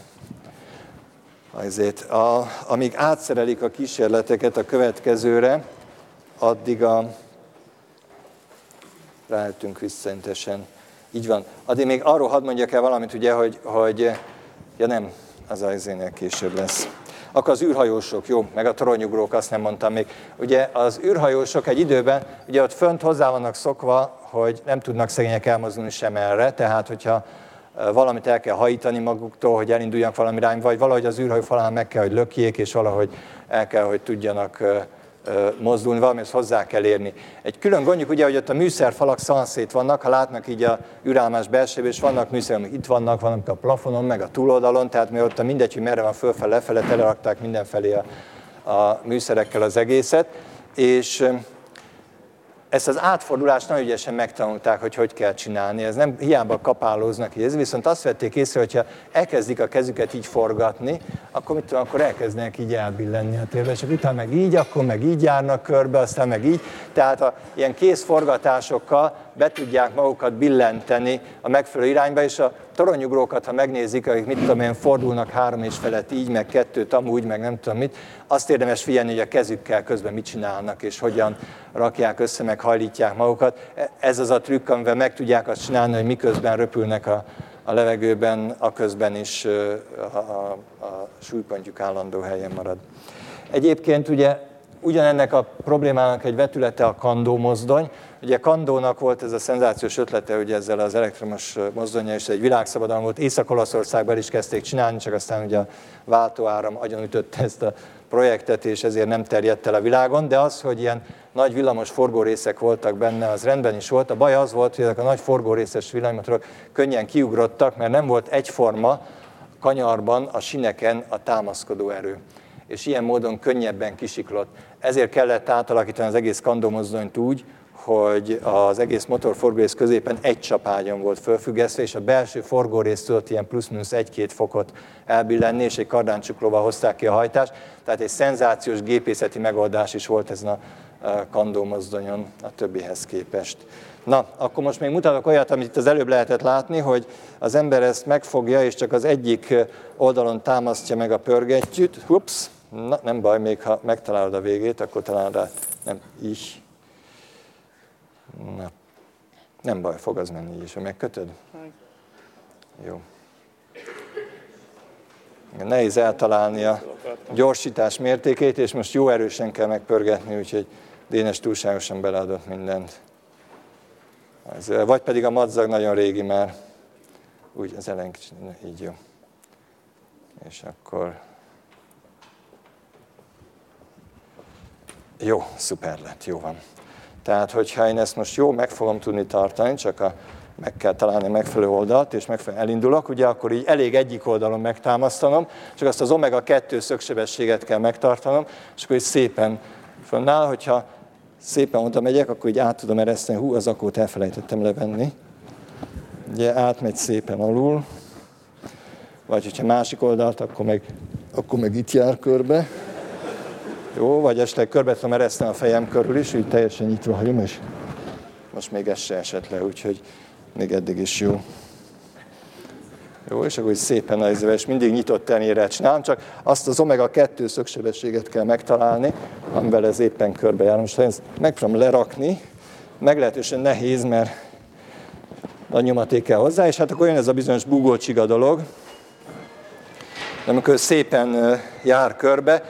amíg átszerelik a kísérleteket a következőre, addig rájöttünk visszaintesen. Így van. Addig még arról hadd mondjak el valamit, ugye, hogy ja nem, az azénél később lesz. Akkor az űrhajósok, jó, meg a toronyugrók, azt nem mondtam még. Ugye az űrhajósok egy időben, ugye ott fönt hozzá vannak szokva, hogy nem tudnak szegények elmozdulni sem erre, tehát hogyha valamit el kell hajítani maguktól, hogy elinduljanak valami irányba, vagy valahogy az űrhajó falán meg kell, hogy lökjék, és valahogy el kell, hogy tudjanak mozdulni, valamihez hozzá kell érni. Egy külön gondjuk ugye, hogy ott a műszerfalak szanszét vannak, ha látnak így a űrállomás belsejében, és vannak műszerek, amik itt vannak a plafonon, meg a túloldalon, tehát mi ott mindegy, hogy merre van fölfele, lefele, telerakták mindenfelé a műszerekkel az egészet, és ezt az átfordulást nagyon ügyesen megtanulták, hogy kell csinálni. Ez nem hiába kapálóznak így, viszont azt vették észre, hogyha elkezdik a kezüket így forgatni, akkor akkor elkezdenek így elbillenni a térbe, és utána meg így járnak körbe, aztán meg így. Tehát ilyen kézforgatásokkal be tudják magukat billenteni a megfelelő irányba, és a toronyugrókat, ha megnézik, akik mit tudom én, fordulnak 3 és felett így, meg 2 amúgy, meg nem tudom mit, azt érdemes figyelni, hogy a kezükkel közben mit csinálnak, és hogyan rakják össze, meg hajlítják magukat. Ez az a trükk, amivel meg tudják azt csinálni, hogy miközben röpülnek a levegőben, aközben is a súlypontjuk állandó helyen marad. Egyébként ugye ugyanennek a problémának egy vetülete a Kandó mozdony. Ugye Kandónak volt ez a szenzációs ötlete, hogy ezzel az elektromos mozdonnyal is egy világszabadalom volt. Észak-Olaszországban is kezdték csinálni, csak aztán ugye a váltóáram agyonütötte ezt a projektet, és ezért nem terjedt el a világon, de az, hogy ilyen nagy villamos forgórészek voltak benne, az rendben is volt. A baj az volt, hogy ezek a nagy forgórészes villanymotorok könnyen kiugrottak, mert nem volt egyforma kanyarban a sineken a támaszkodó erő. És ilyen módon könnyebben kisiklott. Ezért kellett átalakítani az egész Kandó mozdonyt úgy, hogy az egész motorforgórész középen egy csapágyon volt fölfüggesztve, és a belső forgórész tudott ilyen plusz-minusz 1-2 fokot elbillenni, és egy kardáncsuklóval hozták ki a hajtást. Tehát egy szenzációs gépészeti megoldás is volt ezen a Kandó mozdonyon a többihez képest. Na, akkor most még mutatok olyat, amit itt az előbb lehetett látni, hogy az ember ezt megfogja, és csak az egyik oldalon támasztja meg a pörgettyűt. Hups, na, nem baj, még ha megtalálod a végét, akkor talán rá, nem, így. Na, nem baj, fog az menni így is, ha megkötöd? Jó. Nehéz eltalálni a gyorsítás mértékét, és most jó erősen kell megpörgetni, úgyhogy Dénes túlságosan beleadott mindent. Vagy pedig a madzag nagyon régi már. Úgy, az elején kicsit, így jó. És akkor... Jó, szuper lett, jó van. Tehát, hogyha én ezt most jól meg fogom tudni tartani, csak meg kell találni a megfelelő oldalt, és megfelelően elindulok, ugye akkor így elég egyik oldalon megtámasztanom, csak azt az omega-2 szögsebességet kell megtartanom, és akkor így szépen fönnáll, hogyha szépen oda megyek, akkor így át tudom ereszteni, hú, az akót elfelejtettem levenni. Ugye átmegy szépen alul, vagy hogyha másik oldalt, akkor meg itt jár körbe. Jó, vagy esetleg körbe tudom ereszteni a fejem körül is, úgy teljesen nyitva hagyom, és most még ez se esett le, úgyhogy még eddig is jó. Jó, és akkor így szépen nézve, és mindig nyitott tennyérrel csinálom, csak azt az omega-2 szögsebességet kell megtalálni, amivel ez éppen körbe jár. Most ha ezt megpróbálom lerakni, meglehetősen nehéz, mert nagy nyomaték kell hozzá, és hát akkor jön ez a bizonyos bugócsiga dolog, amikor szépen jár körbe.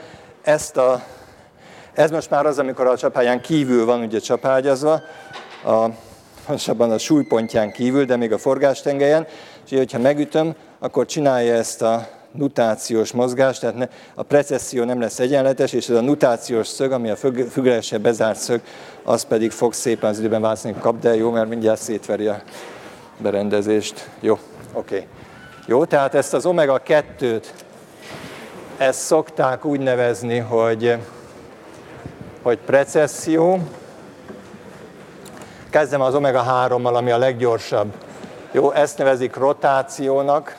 Ez most már az, amikor a csapágyán kívül van ugye csapágyazva, pontosabban a súlypontján kívül, de még a forgástengelyen, és így, hogyha megütöm, akkor csinálja ezt a nutációs mozgást, tehát a precesszió nem lesz egyenletes, és ez a nutációs szög, ami a függőlegesen bezárt szög, az pedig fog szépen az időben változni, kap, de jó, mert mindjárt szétveri a berendezést. Jó, oké. Jó, tehát ezt az omega-2-t, ezt szokták úgy nevezni, hogy precesszió. Kezdem az omega-3-mal, ami a leggyorsabb. Jó, ezt nevezik rotációnak.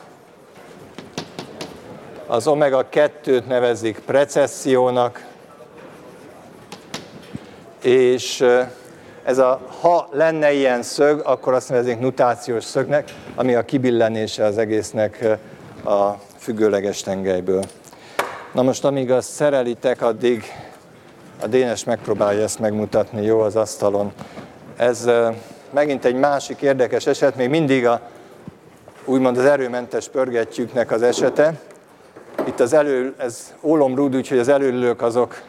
Az omega-2-t nevezik precessziónak. És ha lenne ilyen szög, akkor azt nevezik nutációs szögnek, ami a kibillenése az egésznek a függőleges tengelyből. Na most, amíg azt szerelitek, addig a Dénes megpróbálja ezt megmutatni, jó, az asztalon. Ez megint egy másik érdekes eset, még mindig úgymond az erőmentes pörgettyűknek az esete. Itt ez ólomrúd, úgyhogy az előlők azok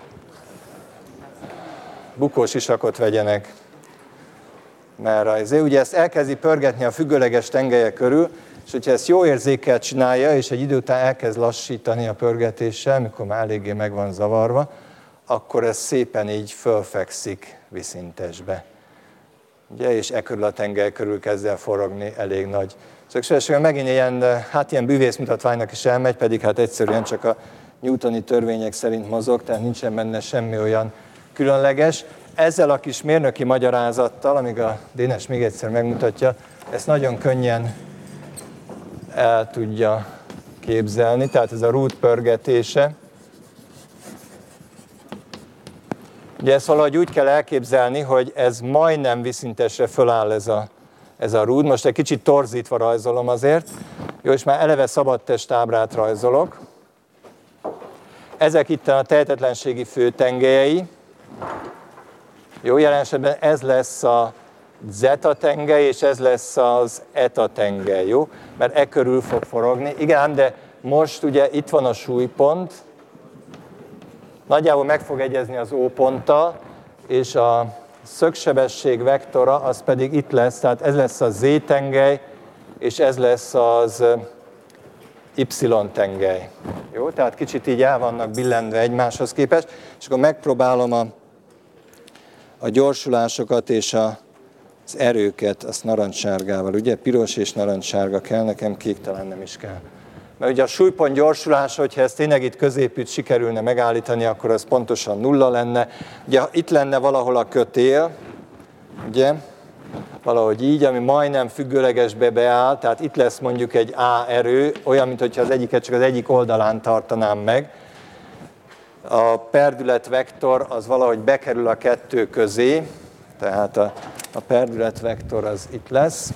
bukós isakot vegyenek. Mert ugye ezt elkezdi pörgetni a függőleges tengelye körül, és hogyha ezt jó érzékkel csinálja, és egy idő után elkezd lassítani a pörgetéssel, mikor már eléggé meg van zavarva, akkor ez szépen így fölfekszik viszintesbe. Ugye, és körül a tengely körül kezd el forogni elég nagy szükségességgel. Megint ilyen bűvészmutatványnak is elmegy, pedig hát egyszerűen csak a newtoni törvények szerint mozog, tehát nincsen benne semmi olyan különleges. Ezzel a kis mérnöki magyarázattal, amíg a Dénes még egyszer megmutatja, ezt nagyon könnyen el tudja képzelni, tehát ez a rúd pörgetése. Ugye ezt valahogy úgy kell elképzelni, hogy ez majdnem viszintesre föláll ez a rúd. Most egy kicsit torzítva rajzolom azért. Jó, és már eleve szabadtestábrát rajzolok. Ezek itt a tehetetlenségi főtengelyei. Jó, jelen esetben ez lesz a zeta tengely, és ez lesz az eta tengely, jó? Mert körül fog forogni. Igen, de most ugye itt van a súlypont, nagyjából meg fog egyezni az O ponttal, és a szögsebesség vektora az pedig itt lesz, tehát ez lesz a Z tengely, és ez lesz az Y tengely. Jó, tehát kicsit így el vannak billendve egymáshoz képest, és akkor megpróbálom a gyorsulásokat és az erőket, azt narancssárgával. Ugye piros és narancssárga kell, nekem kék talán nem is kell. Mert ugye a súlypont gyorsulása, hogyha ezt tényleg itt középütt sikerülne megállítani, akkor az pontosan nulla lenne. Ugye itt lenne valahol a kötél, ugye, valahogy így, ami majdnem függőlegesbe beáll, tehát itt lesz mondjuk egy A erő, olyan, mintha az egyiket csak az egyik oldalán tartanám meg. A perdületvektor az valahogy bekerül a kettő közé, tehát a perdületvektor az itt lesz.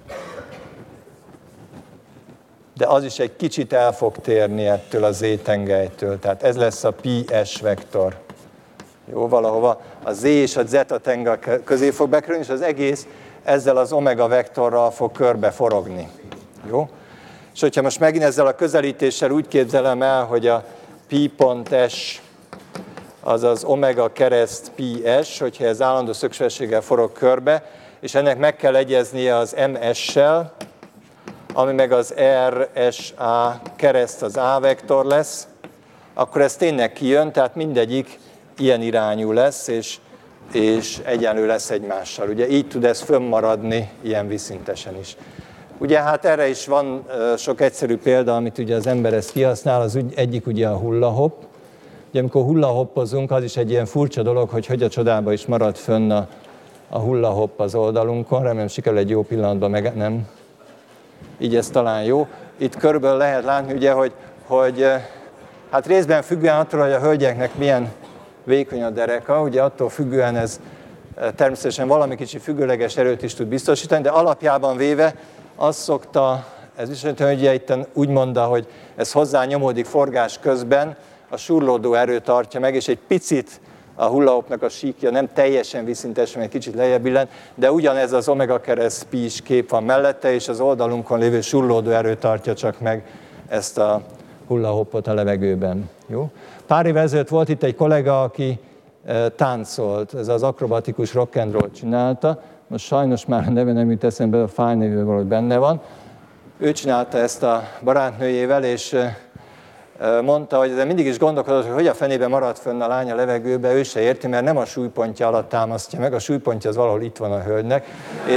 De az is egy kicsit el fog térni ettől a Z-tengelytől, tehát ez lesz a pi-s vektor. Jó, valahova a Z és a zeta tengely közé fog bekerülni, és az egész ezzel az omega vektorral fog körbe forogni. Jó? És hogyha most megint ezzel a közelítéssel úgy képzelem el, hogy a pi.s az az omega kereszt pi-s, hogyha ez állandó szögsebességgel forog körbe, és ennek meg kell egyeznie az ms-sel, ami meg az RSA kereszt az A vektor lesz, akkor ez tényleg kijön, tehát mindegyik ilyen irányú lesz, és egyenlő lesz egymással. Ugye így tud ez fönnmaradni ilyen viszintesen is. Ugye hát erre is van sok egyszerű példa, amit ugye az ember ezt kihasznál, az egyik ugye a hullahopp. Ugye amikor hullahoppozunk, az is egy ilyen furcsa dolog, hogy a csodába is marad fönn a hullahopp az oldalunkon. Remélem sikerül egy jó pillanatban nem. Így ez talán jó. Itt körülbelül lehet látni, ugye, hogy hát részben függően attól, hogy a hölgyeknek milyen vékony a dereka, ugye attól függően ez természetesen valami kicsi függőleges erőt is tud biztosítani, de alapjában véve azt szokta, ez bizonyítani, hogy ugye itt úgy mondta, hogy ez hozzá nyomódik forgás közben, a surlódó erő tartja meg, és egy picit a hullahopnak a síkja nem teljesen vízszintes, mert egy kicsit lejjebb illen, de ugyanez az omega kereszt pi is kép van mellette, és az oldalunkon lévő surlódó erő tartja csak meg ezt a hullahopot a levegőben. Jó? Pár évvel ezelőtt volt itt egy kollega, aki táncolt, ez az akrobatikus rock and roll csinálta, most sajnos már a neve nem jut eszembe, a Fáj nevű valahogy benne van. Ő csinálta ezt a barátnőjével, és mondta, hogy ezen mindig is gondolkodott, hogy a fenében maradt fönn a lány a levegőbe, ő se érti, mert nem a súlypontja alatt támasztja meg, a súlypontja az valahol itt van a hölgynek,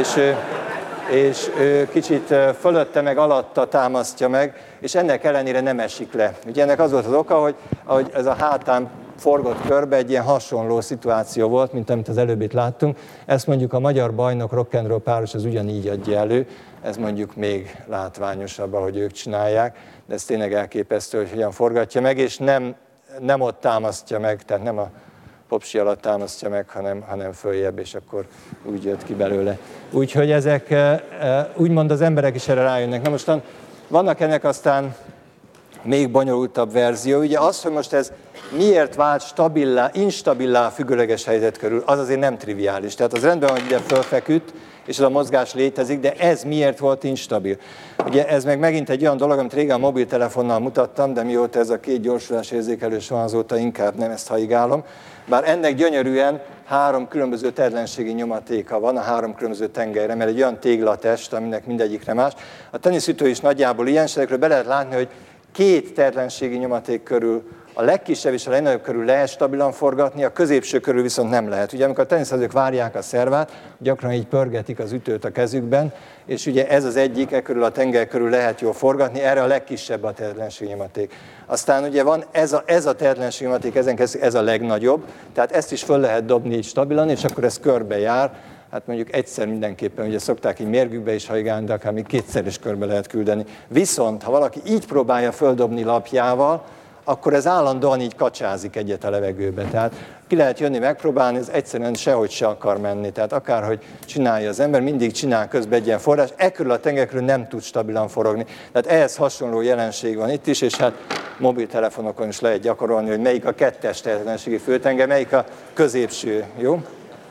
és ő kicsit fölötte meg alatta támasztja meg, és ennek ellenére nem esik le. Ugye ennek az volt az oka, hogy ez a hátán forgott körbe, egy ilyen hasonló szituáció volt, mint amit az előbb itt láttunk. Ezt mondjuk a magyar bajnok rock and roll páros az ugyanígy adja elő, ez mondjuk még látványosabb, ahogy ők csinálják, de ez tényleg elképesztő, hogy hogyan forgatja meg, és nem ott támasztja meg, tehát nem a popsi alatt támasztja meg, hanem följebb, és akkor úgy jött ki belőle. Úgyhogy ezek, úgymond az emberek is erre rájönnek. Na mostan vannak ennek aztán még bonyolultabb verzió. Ugye az, hogy most ez miért vált stabilá, instabilá függőleges helyzet körül, az azért nem triviális. Tehát az rendben van, hogy ugye fölfeküdt, és ez a mozgás létezik, de ez miért volt instabil? Ugye ez meg megint egy olyan dolog, amit régen a mobiltelefonnal mutattam, de mióta ez a két gyorsulás érzékelős van, azóta inkább nem ezt haigálom. Bár ennek gyönyörűen 3 különböző terlenségi nyomatéka van a 3 különböző tengelyre, mert egy olyan téglatest, aminek mindegyikre más. A teniszütő is nagyjából ilyen, és ezekről be lehet látni, hogy 2 terlenségi nyomaték körül, a legkisebb és a legnagyobb körül lehet stabilan forgatni, a középső körül viszont nem lehet. Ugye amikor a teniszezők várják a szervát, gyakran így pörgetik az ütőt a kezükben, és ugye ez az egyik, körül a tengely körül lehet jól forgatni, erre a legkisebb a terlenségi nyomaték. Aztán ugye van ez a terlenségi nyomaték, ez a legnagyobb, tehát ezt is föl lehet dobni így stabilan, és akkor ez körbe jár. Hát mondjuk egyszer mindenképpen, ugye szokták így mérgükbe is hajgálni, de akár még 2-szer is körbe lehet küldeni. Viszont, ha valaki így próbálja földobni lapjával, akkor ez állandóan így kacsázik egyet a levegőbe. Tehát ki lehet jönni, megpróbálni, ez egyszerűen sehogy se akar menni. Tehát akárhogy csinálja az ember, mindig csinál közben egy ilyen forrás, ekkörül a tengelyekről nem tud stabilan forogni. Tehát ehhez hasonló jelenség van itt is, és hát mobiltelefonokon is lehet gyakorolni, hogy melyik a 2-es terlenségi főtengely, melyik a középső, jó?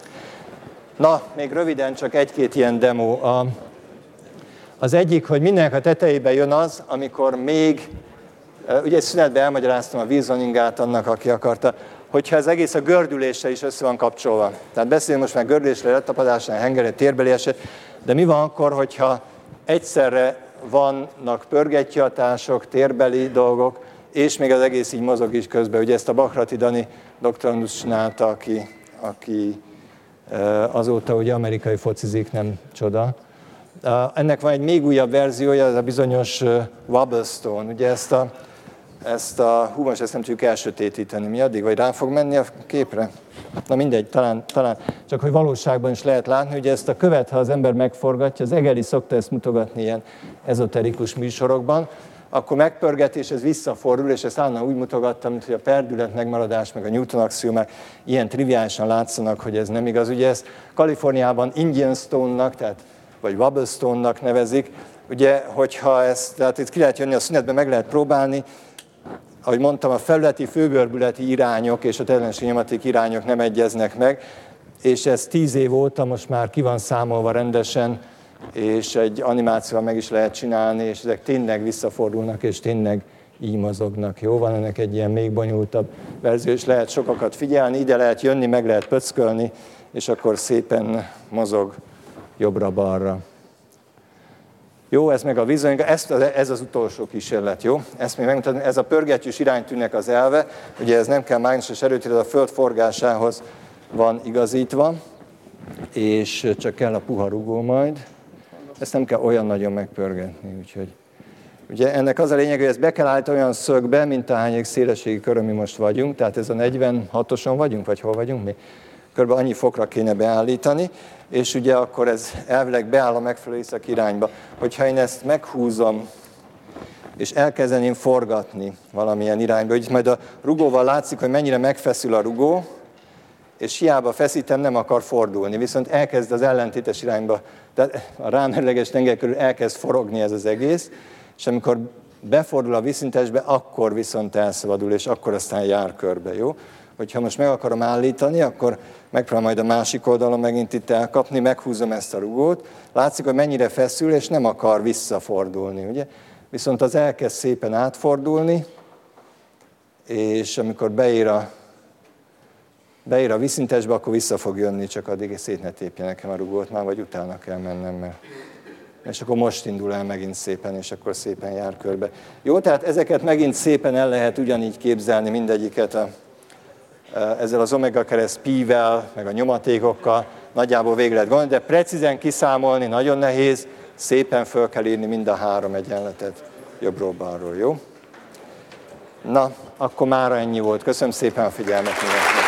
Na, még röviden csak 1-2 ilyen demo. Az egyik, hogy mindenek a tetejébe jön az, amikor még, ugye egy szünetben elmagyaráztam a vízoningát annak, aki akarta, hogyha ez egész a gördüléssel is össze van kapcsolva. Tehát beszélünk most már gördülésre, letapadásnál, hengerre, térbeli eset, de mi van akkor, hogyha egyszerre vannak pörgettyűhatások, térbeli dolgok, és még az egész így mozog is közben. Ugye ezt a Bakrati Dani doktorandusz csinálta, aki azóta ugye amerikai focizik, nem csoda. Ennek van egy még újabb verziója, ez a bizonyos Wobblestone. Ugye ezt nem tudjuk elsötétíteni. Mi addig? Vagy rá fog menni a képre? Na mindegy, talán. Csak hogy valóságban is lehet látni, ugye ezt a követ, ha az ember megforgatja, az Egeli szokta ezt mutogatni ilyen ezoterikus műsorokban, akkor megpörget, és ez visszafordul, és ezt állandóan úgy mutogattam, mint hogy a perdület megmaradás, meg a Newton axiomák ilyen triviálisan látszanak, hogy ez nem igaz. Ugye ezt Kaliforniában Indian Stone-nak, vagy Wobblestone-nak nevezik. Ugye, hogyha tehát itt ki lehet jönni a szünetbe, meg lehet próbálni, ahogy mondtam, a felületi főgörbületi irányok és a terlenségi nyomaték irányok nem egyeznek meg, és ez 10 év óta most már ki van számolva rendesen, és egy animációval meg is lehet csinálni, és ezek tényleg visszafordulnak, és tényleg így mozognak. Jó, van ennek egy ilyen még bonyolultabb verzió, és lehet sokakat figyelni, ide lehet jönni, meg lehet pöckölni, és akkor szépen mozog jobbra-balra. Jó, ez meg a vízonga, ez az utolsó kísérlet, jó? Ezt még megmutatom, ez a pörgettyűs iránytűnek az elve, ugye ez nem kell mágneses erőt, ez a föld forgásához van igazítva, és csak kell a puha rugó majd. Ezt nem kell olyan nagyon megpörgetni, úgyhogy... Ugye ennek az a lényeg, hogy ezt be kell állítani olyan szögbe, mint ahányék szélességi körön mi most vagyunk, tehát ez a 46-oson vagyunk, vagy hol vagyunk mi? Körülbelül annyi fokra kéne beállítani, és ugye akkor ez elvileg beáll a megfelelő észak irányba. Hogyha én ezt meghúzom, és elkezdeném forgatni valamilyen irányba, hogy majd a rugóval látszik, hogy mennyire megfeszül a rugó, és hiába feszítem, nem akar fordulni, viszont elkezd az ellentétes irányba, tehát a rámerleges tengely körül elkezd forogni ez az egész, és amikor befordul a vízszintesbe, akkor viszont elszabadul, és akkor aztán jár körbe, jó? hogyha most meg akarom állítani, akkor megpróbálom majd a másik oldalon megint itt elkapni, meghúzom ezt a rugót, látszik, hogy mennyire feszül, és nem akar visszafordulni, ugye? Viszont az elkezd szépen átfordulni, és amikor beír a vízszintesbe, akkor vissza fog jönni, csak addig szét ne tépje nekem a rugót már, vagy utána kell mennem, mert... És akkor most indul el megint szépen, és akkor szépen jár körbe. Jó, tehát ezeket megint szépen el lehet ugyanígy képzelni mindegyiket ezzel az omega kereszt pi-vel, meg a nyomatékokkal, nagyjából végig lehet gondolni, de precízen kiszámolni nagyon nehéz, szépen föl kell írni mind a 3 egyenletet jobbról balról, jó? Na, akkor mára ennyi volt. Köszönöm szépen a figyelmet mindenkinek.